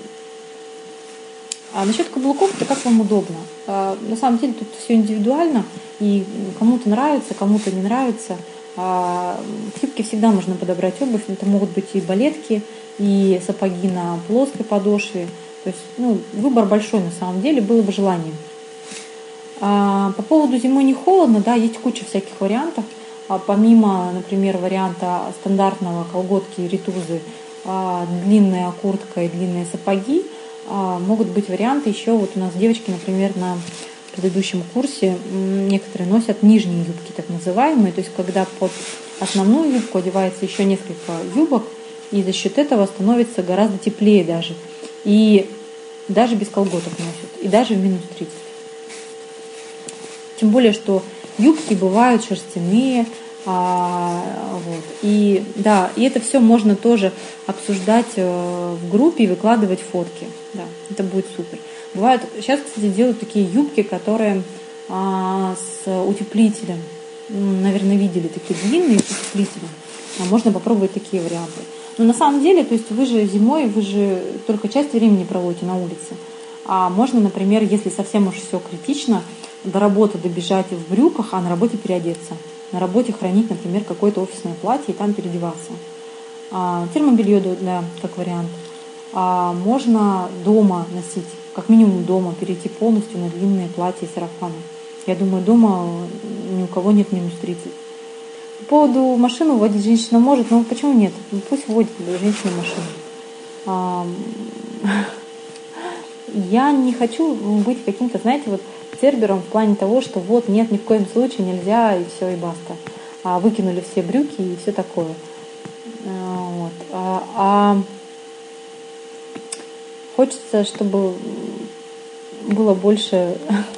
а насчет каблуков, это как вам удобно. А, на самом деле тут все индивидуально, и кому-то нравится, кому-то не нравится. В юбке всегда можно подобрать обувь, это могут быть и балетки, и сапоги на плоской подошве. То есть, ну, выбор большой на самом деле, было бы желание. А по поводу зимой не холодно, да, есть куча всяких вариантов. А помимо, например, варианта стандартного колготки и ритузы, а, длинная куртка и длинные сапоги, а, могут быть варианты еще. Вот у нас девочки, например, на предыдущем курсе некоторые носят нижние юбки, так называемые, то есть когда под основную юбку одевается еще несколько юбок, и за счет этого становится гораздо теплее даже. И даже без колготок носят, и даже в минус тридцать. Тем более, что юбки бывают шерстяные, а, вот. И да, и это все можно тоже обсуждать в группе и выкладывать фотки. Да, это будет супер. Бывают, сейчас, кстати, делают такие юбки, которые а, с утеплителем. Наверное, видели такие длинные с утеплителем. А можно попробовать такие варианты. Но на самом деле, то есть вы же зимой, вы же только часть времени проводите на улице. А можно, например, если совсем уж все критично, до работы добежать в брюках, а на работе переодеться. На работе хранить, например, какое-то офисное платье и там переодеваться. А, термобелье, да, как вариант. А можно дома носить, как минимум дома, перейти полностью на длинные платья и сарафаны. Я думаю, дома ни у кого нет минус тридцать. По поводу машины водить женщина может, но почему нет? Пусть водит женщина машину. Я не хочу быть каким-то, знаете, вот Цербером в плане того, что вот нет, ни в коем случае нельзя, и все, и баста. А выкинули все брюки и все такое. Вот. А, а хочется, чтобы было больше,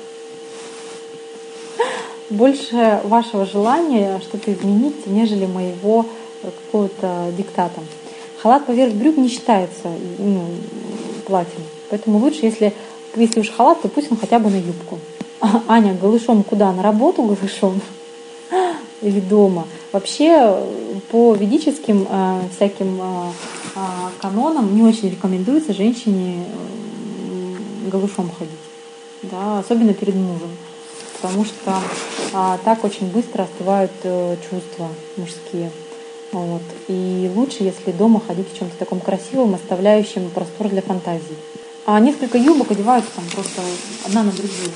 больше вашего желания что-то изменить, нежели моего какого-то диктата. Халат поверх брюк не считается, ну, платьем. Поэтому лучше, если, если уж халат, то пусть он хотя бы на юбку. Аня, голышом куда? На работу голышом? Или дома? Вообще, по ведическим э, всяким э, э, канонам не очень рекомендуется женщине э, голышом ходить. Да, особенно перед мужем. Потому что э, так очень быстро остывают э, чувства мужские. Вот. И лучше, если дома ходить в чем-то таком красивом, оставляющем простор для фантазии. А несколько юбок одеваются там просто одна на другую.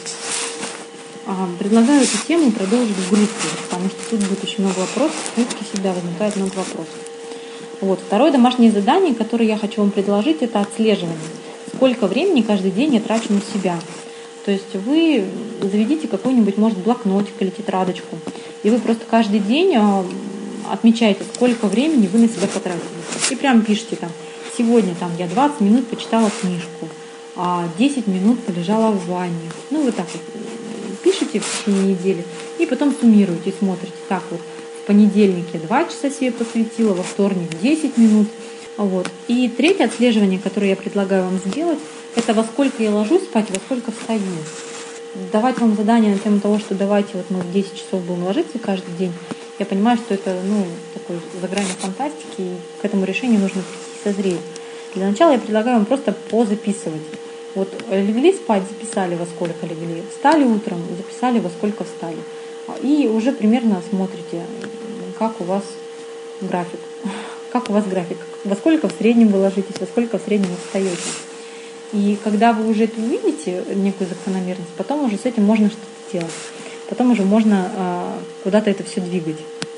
А, предлагаю эту тему продолжить в группе, потому что тут будет очень много вопросов, в группе всегда возникает много вопросов. Вот. Второе домашнее задание, которое я хочу вам предложить, это отслеживание. Сколько времени каждый день я трачу на себя. То есть вы заведите какой-нибудь, может, блокнотик или тетрадочку, и вы просто каждый день отмечаете, сколько времени вы на себя потратили. И прям пишите там, сегодня там, я двадцать минут почитала книжку, а десять минут полежала в ванне. Ну, вот так вот пишите в течение недели, и потом суммируете, смотрите. Так вот, в понедельник я два часа себе посвятила, во вторник десять минут. Вот. И третье отслеживание, которое я предлагаю вам сделать, это во сколько я ложусь спать, во сколько встаю. Давать вам задание на тему того, что давайте вот мы в десять часов будем ложиться каждый день. Я понимаю, что это, ну, такой за гранью фантастики, и к этому решению нужно прийти созреть. Для начала я предлагаю вам просто позаписывать. Вот легли спать, записали, во сколько легли. Встали утром, записали, во сколько встали. И уже примерно смотрите, как у вас график. Как у вас график. Во сколько в среднем вы ложитесь, во сколько в среднем вы встаете. И когда вы уже это увидите, некую закономерность, потом уже с этим можно что-то делать. Потом уже можно э, куда-то это все двигать.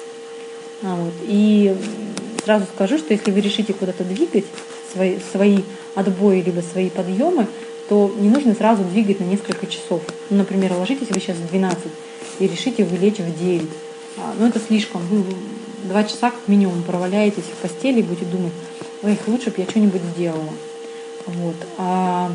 А вот. И сразу скажу, что если вы решите куда-то двигать свои, свои отбои либо свои подъемы, то не нужно сразу двигать на несколько часов. Ну, например, ложитесь вы сейчас в двенадцать и решите вы лечь в девять. А, ну, это слишком. Вы два часа как минимум проваляетесь в постели и будете думать, ой, лучше бы я что-нибудь сделала. Вот. А,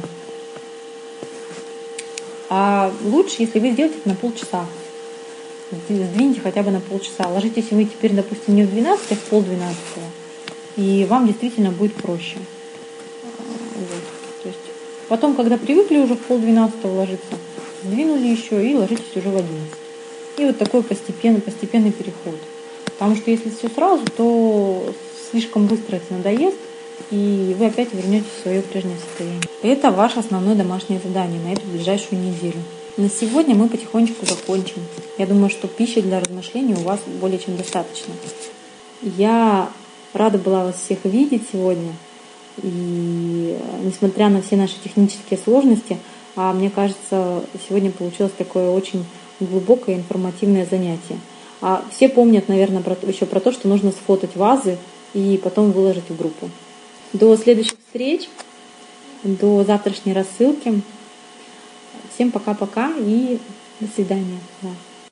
а лучше, если вы сделаете это на полчаса. Сдвиньте хотя бы на полчаса. Ложитесь вы теперь, допустим, не в двенадцать, а в полдвенадцатого. И вам действительно будет проще. Вот. То есть потом, когда привыкли уже в полдвенадцатого ложиться, сдвинули еще и ложитесь уже в одиннадцать. И вот такой постепенный, постепенный переход. Потому что если все сразу, то слишком быстро это надоест, и вы опять вернетесь в свое прежнее состояние. Это ваше основное домашнее задание на эту ближайшую неделю. На сегодня мы потихонечку закончим. Я думаю, что пищи для размышлений у вас более чем достаточно. Я рада была вас всех видеть сегодня. И несмотря на все наши технические сложности, а мне кажется, сегодня получилось такое очень глубокое информативное занятие. А все помнят, наверное, про, еще про то, что нужно сфотать вазы и потом выложить в группу. До следующих встреч, до завтрашней рассылки. Всем пока-пока и до свидания. Да.